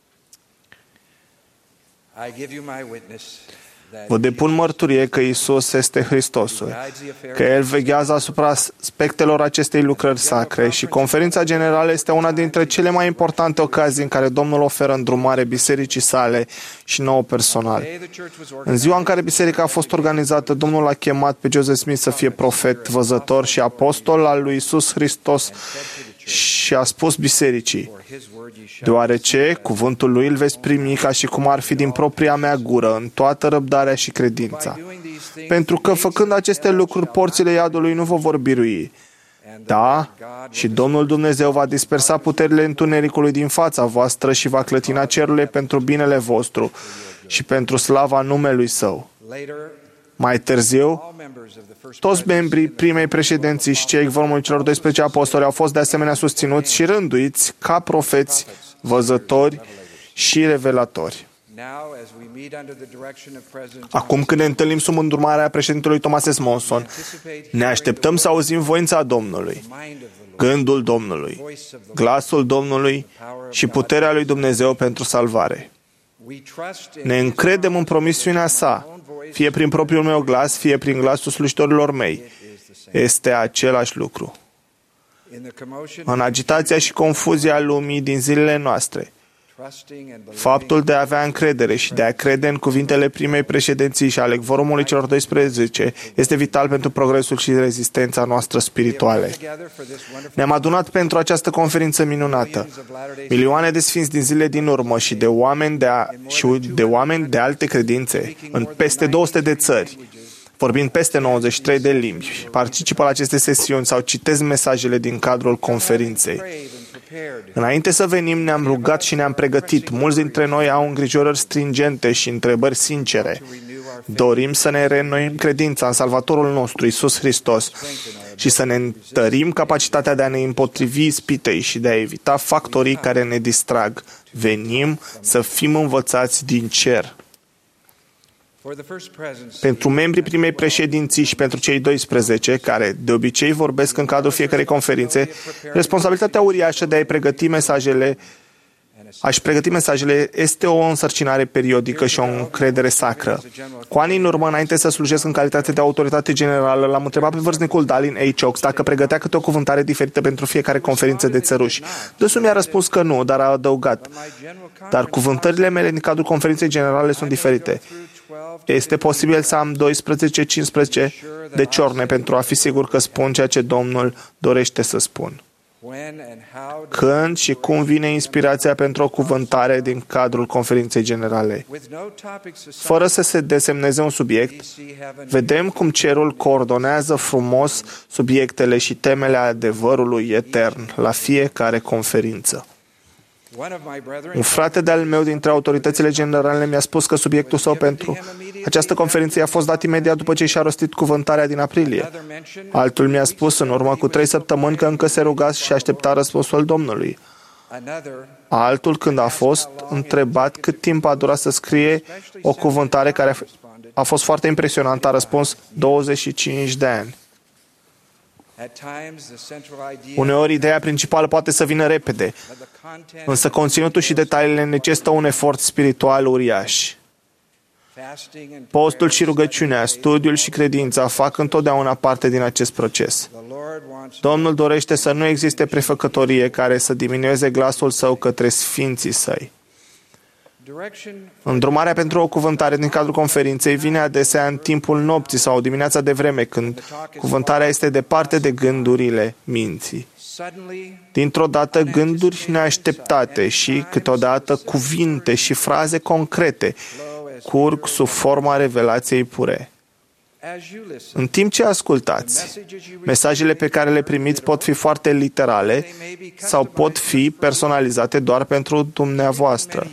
Vă depun mărturie că Iisus este Hristosul, că El veghează asupra aspectelor acestei lucrări sacre și conferința generală este una dintre cele mai importante ocazii în care Domnul oferă îndrumare bisericii sale și nouă personal. În ziua în care biserica a fost organizată, Domnul a chemat pe Joseph Smith să fie profet, văzător și apostol al lui Iisus Hristos și a spus bisericii: deoarece cuvântul lui îl veți primi ca și cum ar fi din propria mea gură, în toată răbdarea și credința. Pentru că făcând aceste lucruri, porțile iadului nu vă vor birui. Da, și Domnul Dumnezeu va dispersa puterile întunericului din fața voastră și va clătina cerurile pentru binele vostru și pentru slava numelui Său. Mai târziu, toți membrii primei președinții și cei vormului celor doisprezece apostoli au fost de asemenea susținuți și rânduiți ca profeți, văzători și revelatori. Acum când ne întâlnim sub îndrumarea președintelui Thomas S. Monson, ne așteptăm să auzim voința Domnului, gândul Domnului, glasul Domnului și puterea lui Dumnezeu pentru salvare. Ne încredem în promisiunea sa, fie prin propriul meu glas, fie prin glasul slujitorilor mei. Este același lucru. În agitația și confuzia lumii din zilele noastre, faptul de a avea încredere și de a crede în cuvintele primei președinții și ale vorumului celor doisprezece este vital pentru progresul și rezistența noastră spirituale. Ne-am adunat pentru această conferință minunată. Milioane de sfinți din zile din urmă și de oameni de, a, și de, oameni de alte credințe în peste două sute de țări, vorbind peste nouăzeci și trei de limbi, participă la aceste sesiuni sau citesc mesajele din cadrul conferinței. Înainte să venim, ne-am rugat și ne-am pregătit. Mulți dintre noi au îngrijorări stringente și întrebări sincere. Dorim să ne reînnoim credința în Salvatorul nostru, Iisus Hristos, și să ne întărim capacitatea de a ne împotrivi ispitei și de a evita factorii care ne distrag. Venim să fim învățați din cer. Pentru membrii primei președinții și pentru cei doisprezece, care de obicei vorbesc în cadrul fiecarei conferințe, responsabilitatea uriașă de a-i pregăti mesajele, a-și pregăti mesajele este o însărcinare periodică și o încredere sacră. Cu ani în urmă, înainte să slujesc în calitate de autoritate generală, l-am întrebat pe vârstnicul Dallin A. Oaks dacă pregătea câte o cuvântare diferită pentru fiecare conferință de țăruși. Dânsul mi-a răspuns că nu, dar a adăugat: dar cuvântările mele din cadrul conferinței generale sunt diferite. Este posibil să am doisprezece cincisprezece de ciorne pentru a fi sigur că spun ceea ce Domnul dorește să spun. Când și cum vine inspirația pentru o cuvântare din cadrul conferinței generale? Fără să se desemneze un subiect, vedem cum cerul coordonează frumos subiectele și temele adevărului etern la fiecare conferință. Un frate de-al meu dintre autoritățile generale mi-a spus că subiectul său pentru această conferință i-a fost dat imediat după ce și-a rostit cuvântarea din aprilie. Altul mi-a spus în urmă cu trei săptămâni că încă se ruga și aștepta răspunsul Domnului. Altul, când a fost întrebat cât timp a durat să scrie o cuvântare care a fost foarte impresionantă, a răspuns douăzeci și cinci de ani. Uneori, ideea principală poate să vină repede, însă conținutul și detaliile necesită un efort spiritual uriaș. Postul și rugăciunea, studiul și credința fac întotdeauna parte din acest proces. Domnul dorește să nu existe prefăcătorie care să diminueze glasul său către sfinții săi. Îndrumarea pentru o cuvântare din cadrul conferinței vine adesea în timpul nopții sau dimineața de vreme, când cuvântarea este departe de gândurile minții. Dintr-o dată, gânduri neașteptate și, câteodată, cuvinte și fraze concrete curg sub forma revelației pure. În timp ce ascultați, mesajele pe care le primiți pot fi foarte literale sau pot fi personalizate doar pentru dumneavoastră.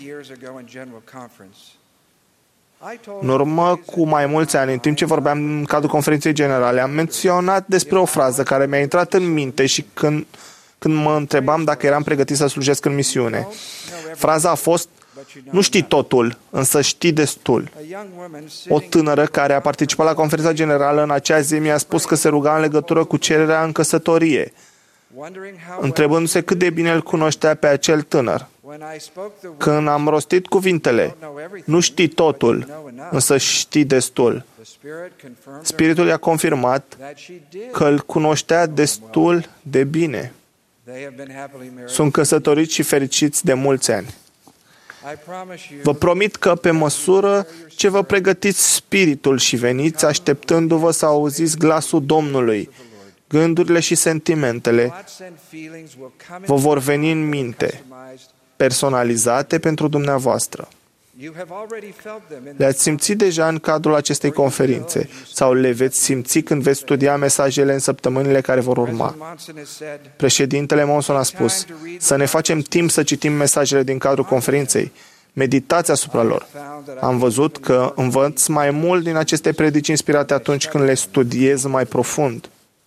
În urmă cu mai mulți ani, în timp ce vorbeam în cadrul conferinței generale, am menționat despre o frază care mi-a intrat în minte și când, când mă întrebam dacă eram pregătit să slujesc în misiune. Fraza a fost: nu știi totul, însă știi destul. O tânără care a participat la conferința generală în acea zi mi-a spus că se ruga în legătură cu cererea în căsătorie, întrebându-se cât de bine îl cunoștea pe acel tânăr. Când am rostit cuvintele: nu știi totul, însă știi destul, Spiritul i-a confirmat că îl cunoștea destul de bine. Sunt căsătoriți și fericiți de mulți ani. Vă promit că pe măsură ce vă pregătiți spiritul și veniți așteptându-vă să auziți glasul Domnului, gândurile și sentimentele vă vor veni în minte, personalizate pentru dumneavoastră. Le-ați simțit deja în cadrul acestei conferințe sau le veți simți când veți studia mesajele în săptămânile care vor urma. Președintele Monson a spus să ne facem timp să citim mesajele din cadrul conferinței. Meditați asupra lor. Am văzut că învăț mai mult din aceste predici inspirate atunci când le studiez mai profund.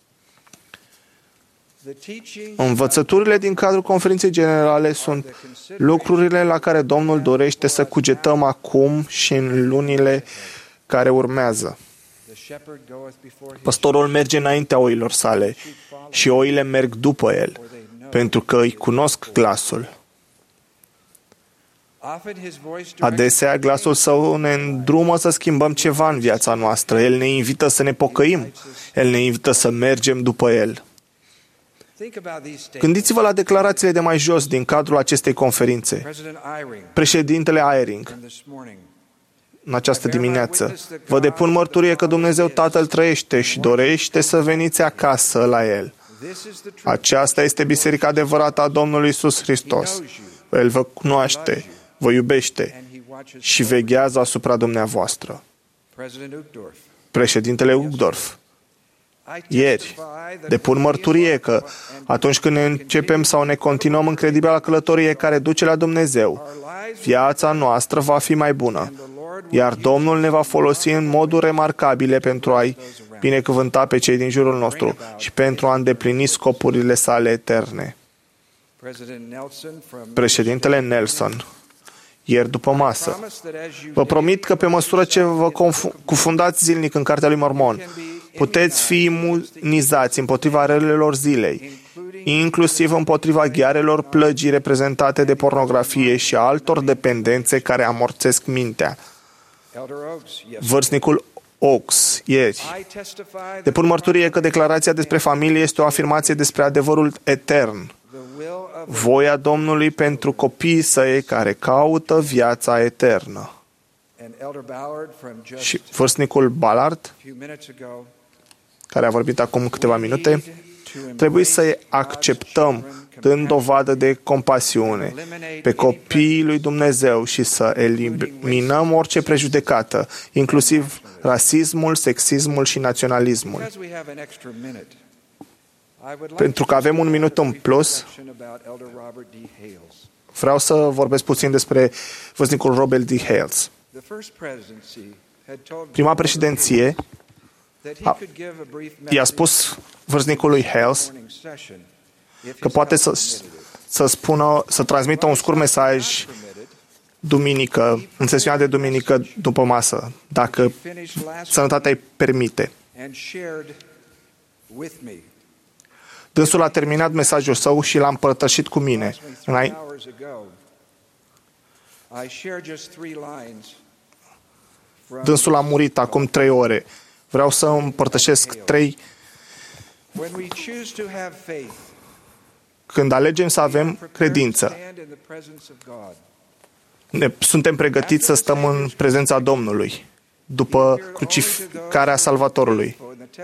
Învățăturile din cadrul conferinței generale sunt lucrurile la care Domnul dorește să cugetăm acum și în lunile care urmează. Păstorul merge înaintea oilor sale și oile merg după el, pentru că îi cunosc glasul. Adesea, glasul său ne îndrumă să schimbăm ceva în viața noastră. El ne invită să ne pocăim. El ne invită să mergem după el. Gândiți-vă la declarațiile de mai jos din cadrul acestei conferințe. Președintele Eyring, în această dimineață: vă depun mărturie că Dumnezeu Tatăl trăiește și dorește să veniți acasă la El. Aceasta este biserica adevărată a Domnului Iisus Hristos. El vă cunoaște, vă iubește și veghează asupra dumneavoastră. Președintele Uchtdorf: ieri, depun mărturie că atunci când ne începem sau ne continuăm incredibila călătorie care duce la Dumnezeu, viața noastră va fi mai bună, iar Domnul ne va folosi în moduri remarcabile pentru a-i binecuvânta pe cei din jurul nostru și pentru a îndeplini scopurile sale eterne. Președintele Nelson, ieri după masă: vă promit că pe măsură ce vă cufundați zilnic în Cartea lui Mormon, puteți fi imunizați împotriva relelor zilei, inclusiv împotriva ghearelor plăgii reprezentate de pornografie și altor dependențe care amorțesc mintea. Vârstnicul Oaks, ieri: depun mărturie că declarația despre familie este o afirmație despre adevărul etern, voia Domnului pentru copiii săi care caută viața eternă. Și vârstnicul Ballard, care a vorbit acum câteva minute: trebuie să acceptăm, dând dovadă de compasiune, pe copiii lui Dumnezeu și să eliminăm orice prejudecată, inclusiv rasismul, sexismul și naționalismul. Pentru că avem un minut în plus, Vreau să vorbesc puțin despre văznicul Robert D. Hales. Prima președinție a, i-a spus văznicului Hales că poate să, să spună, să transmită un scurt mesaj duminică, în sesiunea de duminică după masă, dacă sănătatea îi permite. Dânsul a terminat mesajul său și l-a împărtășit cu mine. Dânsul a murit acum trei ore. Vreau să împărtășesc trei. Când alegem să avem credință, ne, suntem pregătiți să stăm în prezența Domnului, după crucificarea Salvatorului.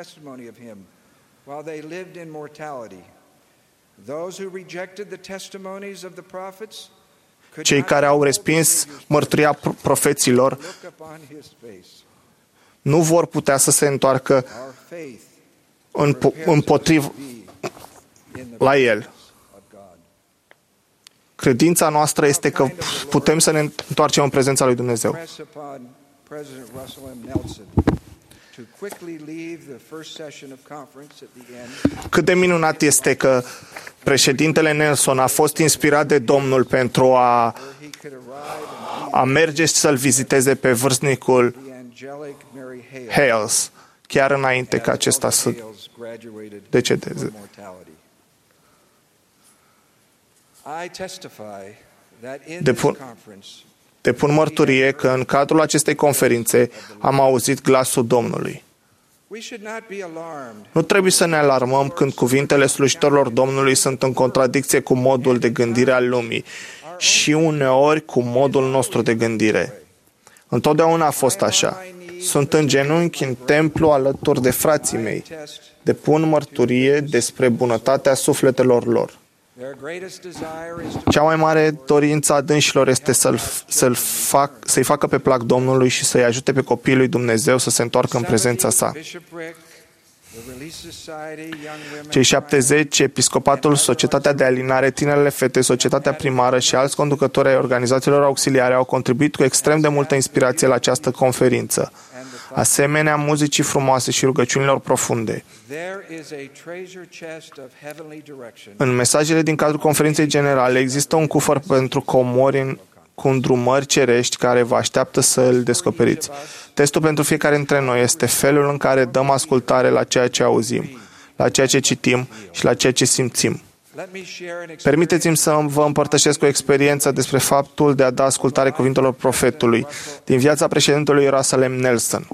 Cei care au respins mărturia profeților nu vor putea să se întoarcă împotriva la el. Credința noastră este că putem să ne întoarcem în prezența lui Dumnezeu. Cât de minunat este că președintele Nelson a fost inspirat de Domnul pentru a, a merge și să-l viziteze pe vârstnicul Hales, chiar înainte ca acesta să decedeze. Depun, depun mărturie că în cadrul acestei conferințe am auzit glasul Domnului. Nu trebuie să ne alarmăm când cuvintele slujitorilor Domnului sunt în contradicție cu modul de gândire al lumii și uneori cu modul nostru de gândire. Întotdeauna a fost așa. Sunt în genunchi în templu alături de frații mei. Depun mărturie despre bunătatea sufletelor lor. Cea mai mare dorință a dânșilor este să-l, să-l fac, să-i facă pe plac Domnului și să-i ajute pe copiii lui Dumnezeu să se întoarcă în prezența sa. Cei șaptezeci, episcopatul, Societatea de Alinare, Tinerele Fete, Societatea Primară și alți conducători ai organizațiilor auxiliare au contribuit cu extrem de multă inspirație la această conferință, asemenea muzicii frumoase și rugăciunilor profunde. În mesajele din cadrul conferinței generale există un cufăr pentru comori în, cu îndrumări cerești care vă așteaptă să îl descoperiți. Testul pentru fiecare dintre noi este felul în care dăm ascultare la ceea ce auzim, la ceea ce citim și la ceea ce simțim. Permiteți-mi să vă împărtășesc o experiență despre faptul de a da ascultare cuvintelor profetului din viața președintelui Russell M. Nelson.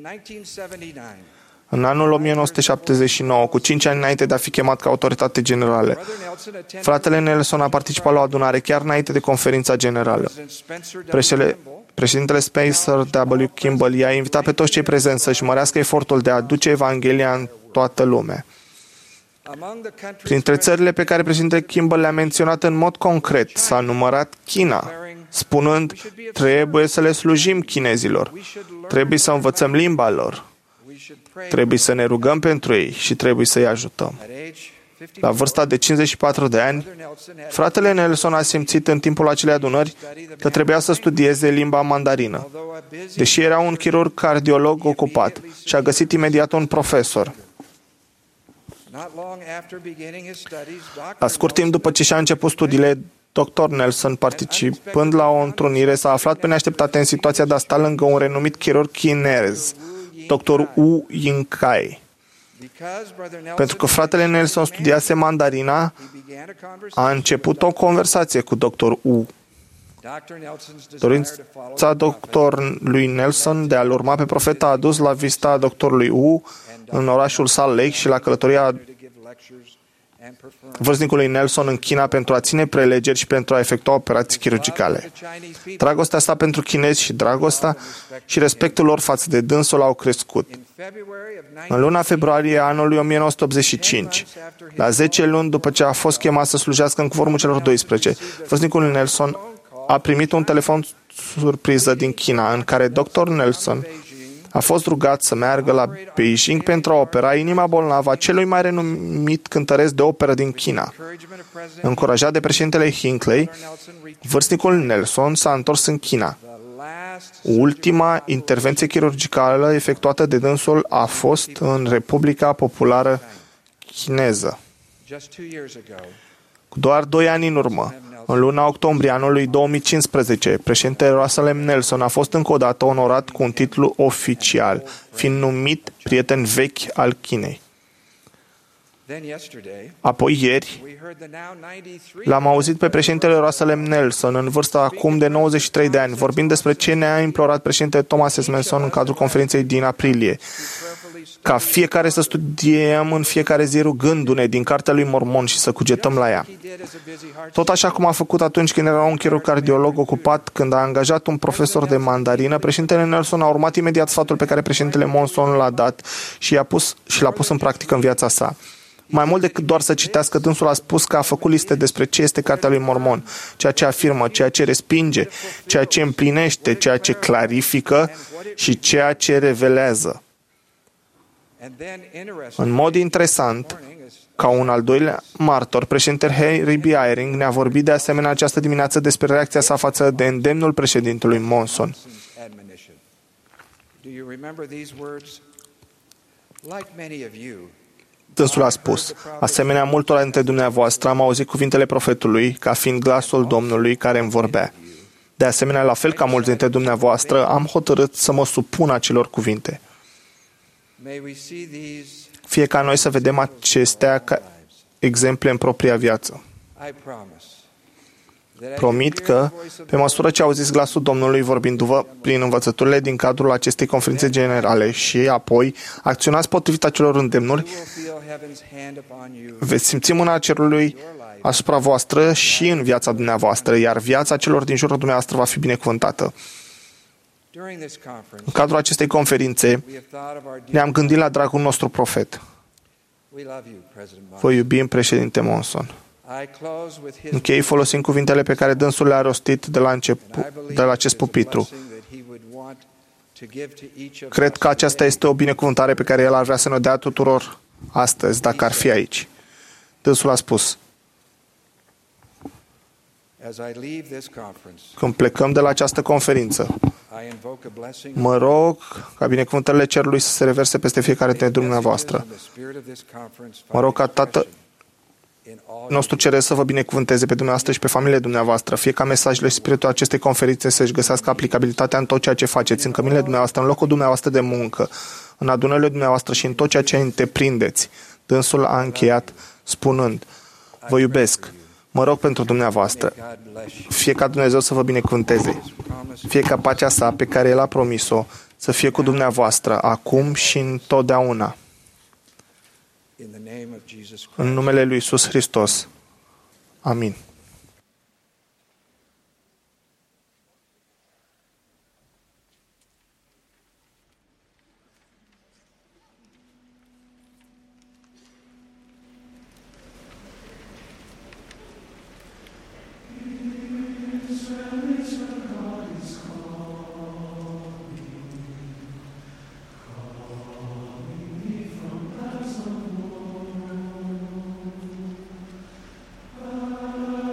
În anul o mie nouă sute șaptezeci și nouă, cu cinci ani înainte de a fi chemat ca autoritate generală, fratele Nelson a participat la o adunare chiar înainte de conferința generală. Preșele, președintele Spencer W. Kimball i-a invitat pe toți cei prezenți să-și mărească efortul de a aduce Evanghelia în toată lumea. Printre țările pe care președintele Kimball le-a menționat în mod concret, s-a numărat China, spunând, trebuie să le slujim chinezilor, trebuie să învățăm limba lor, trebuie să ne rugăm pentru ei și trebuie să-i ajutăm. La vârsta de cincizeci și patru de ani, fratele Nelson a simțit în timpul acelei adunări că trebuia să studieze limba mandarină. Deși era un chirurg cardiolog ocupat, și-a găsit imediat un profesor. La scurt timp după ce și-a început studiile, doctor Nelson, participând la o întrunire, s-a aflat pe neașteptate în situația de a sta lângă un renumit chirurg chinez, doctor Wu Yingkai. Pentru că fratele Nelson studiase mandarina, a început o conversație cu doctor Wu. Dorința doctorului Nelson de a-l urma pe profet a adus la vizita doctorului Wu în orașul Salt Lake și la călătoria vârstnicului Nelson în China pentru a ține prelegeri și pentru a efectua operații chirurgicale. Dragostea sa pentru chinezi și dragostea și respectul lor față de dânsul au crescut. În luna februarie a anului o mie nouă sute optzeci și cinci, la zece luni după ce a fost chemat să slujească în cuvormul celor doisprezece, vârstnicul Nelson a primit un telefon surpriză din China, în care doctor Nelson A fost rugat să meargă la Beijing pentru a opera inima bolnavă a celui mai renumit cântăresc de operă din China. Încurajat de președintele Hinckley, vârstnicul Nelson s-a întors în China. Ultima intervenție chirurgicală efectuată de dânsul a fost în Republica Populară Chineză. Cu doar doi ani în urmă, în luna octombrie anului două mii cincisprezece, președintele Russell M. Nelson a fost încă o dată onorat cu un titlu oficial, fiind numit prieten vechi al Chinei. Apoi ieri, l-am auzit pe președintele Russell M. Nelson, în vârstă acum de nouăzeci și trei de ani, vorbind despre ce ne-a implorat președintele Thomas S. Manson în cadrul conferinței din aprilie. Ca fiecare să studiem în fiecare zi rugându-ne din Cartea lui Mormon și să cugetăm la ea. Tot așa cum a făcut atunci când era un chirurg cardiolog ocupat, când a angajat un profesor de mandarină, președintele Nelson a urmat imediat sfatul pe care președintele Monson l-a dat și l-a pus, și l-a pus în practică în viața sa. Mai mult decât doar să citească, dânsul a spus că a făcut liste despre ce este Cartea lui Mormon, ceea ce afirmă, ceea ce respinge, ceea ce împlinește, ceea ce clarifică și ceea ce revelează. În mod interesant, ca un al doilea martor, președintele Harry B. Eyring ne-a vorbit de asemenea această dimineață despre reacția sa față de îndemnul președintelui Monson. Dânsul a spus, asemenea multora dintre dumneavoastră am auzit cuvintele profetului ca fiind glasul Domnului care îmi vorbea. De asemenea, la fel ca mulți dintre dumneavoastră, am hotărât să mă supun acelor cuvinte. Fie ca noi să vedem acestea ca exemple în propria viață. Promit că, pe măsură ce auziți glasul Domnului vorbindu-vă prin învățăturile din cadrul acestei conferințe generale și apoi acționați potrivit acelor îndemnuri, veți simți mâna cerului asupra voastră și în viața dumneavoastră, iar viața celor din jurul dumneavoastră va fi binecuvântată. În cadrul acestei conferințe ne-am gândit la dragul nostru profet. Vă iubim, președinte Monson. Închei folosind cuvintele pe care dânsul le-a rostit de la, început, de la acest pupitru. Cred că aceasta este o binecuvântare pe care el ar vrea să ne dea tuturor astăzi, dacă ar fi aici. Dânsul a spus, când plecăm de la această conferință, mă rog ca binecuvântările cerului să se reverse peste fiecare dintre dumneavoastră. Mă rog ca Tatăl nostru ceresc să vă binecuvânteze pe dumneavoastră și pe familiile dumneavoastră, fie ca mesajele și spiritul acestei conferințe să-și găsească aplicabilitatea în tot ceea ce faceți, în căminile dumneavoastră, în locul dumneavoastră de muncă, în adunările dumneavoastră și în tot ceea ce întreprindeți. Dânsul a încheiat spunând, vă iubesc, mă rog pentru dumneavoastră, fie ca Dumnezeu să vă binecuvânteze, fie ca pacea sa pe care El a promis-o să fie cu dumneavoastră, acum și întotdeauna. În numele lui Iisus Hristos. Amin. Oh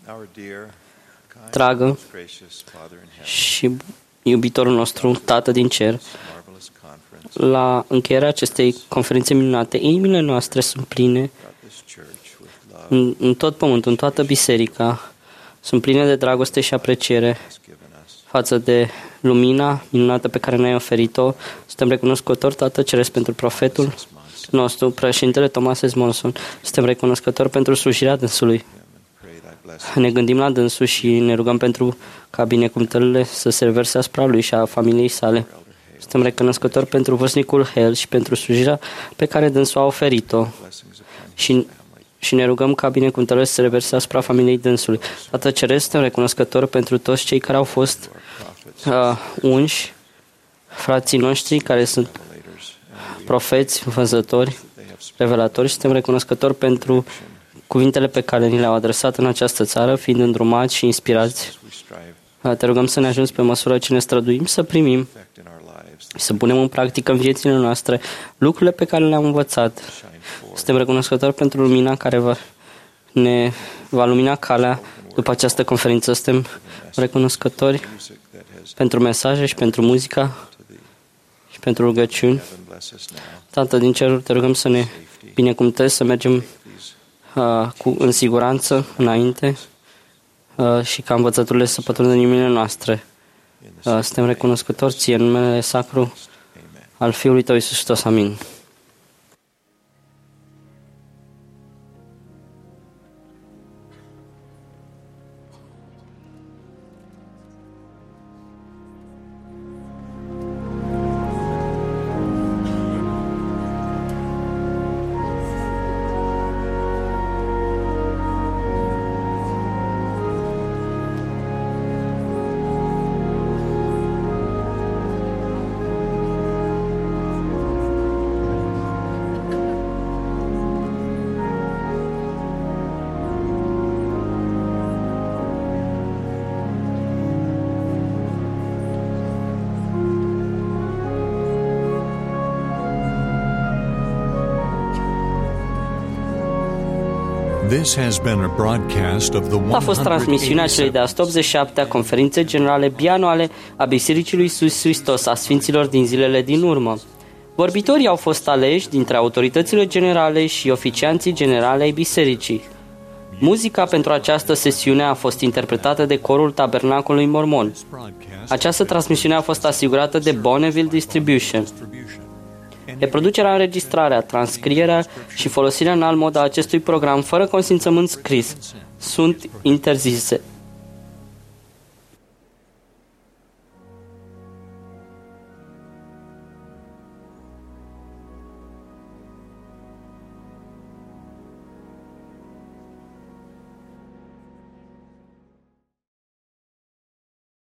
Dragă și iubitorul nostru, Tată din cer, la încheierea acestei conferințe minunate, inimile noastre sunt pline în, în tot pământul, în toată biserica, sunt pline de dragoste și apreciere față de lumina minunată pe care ne-ai oferit-o. Suntem recunoscători, Tată Ceresc, pentru profetul nostru, președintele Thomas S. Monson. Suntem recunoscători pentru slujirea dânsului. Ne gândim la dânsul și ne rugăm pentru ca binecuvântările să se reverse asupra lui și a familiei sale. Suntem recunoscători pentru vârstnicul Hale și pentru slujirea pe care dânsul a oferit-o. Și, și ne rugăm ca binecuvântările să se reverse asupra familiei dânsului. Tată Ceresc, suntem recunoscători pentru toți cei care au fost uh, unși, frații noștri care sunt profeți, văzători, revelatori. Suntem recunoscători pentru cuvintele pe care ni le-au adresat în această țară, fiind îndrumați și inspirați. Te rugăm să ne ajuți pe măsură ce ne străduim să primim și să punem în practică în viețile noastre lucrurile pe care le-am învățat. Suntem recunoscători pentru lumina care va, ne va lumina calea după această conferință. Suntem recunoscători pentru mesaje și pentru muzica și pentru rugăciuni. Tată din ceruri, te rugăm să ne binecuvântezi, să mergem uh, cu, în siguranță înainte uh, și ca învățăturile să pătrundă în inimile noastre. Uh, suntem recunoscători ție în numele sacru al Fiului Tău, Iisus Hristos. Amin. A fost transmisiunea celei de-a o sută optzeci și șaptea conferințe generale bianuale a Bisericii lui Iisus Hristos a Sfinților din zilele din urmă. Vorbitorii au fost aleși dintre autoritățile generale și oficianții generale ai bisericii. Muzica pentru această sesiune a fost interpretată de corul Tabernacolului Mormon. Această transmisiune a fost asigurată de Bonneville Distribution. Reproducerea, înregistrarea, transcrierea și folosirea în alt mod a acestui program fără consimțământ scris sunt interzise.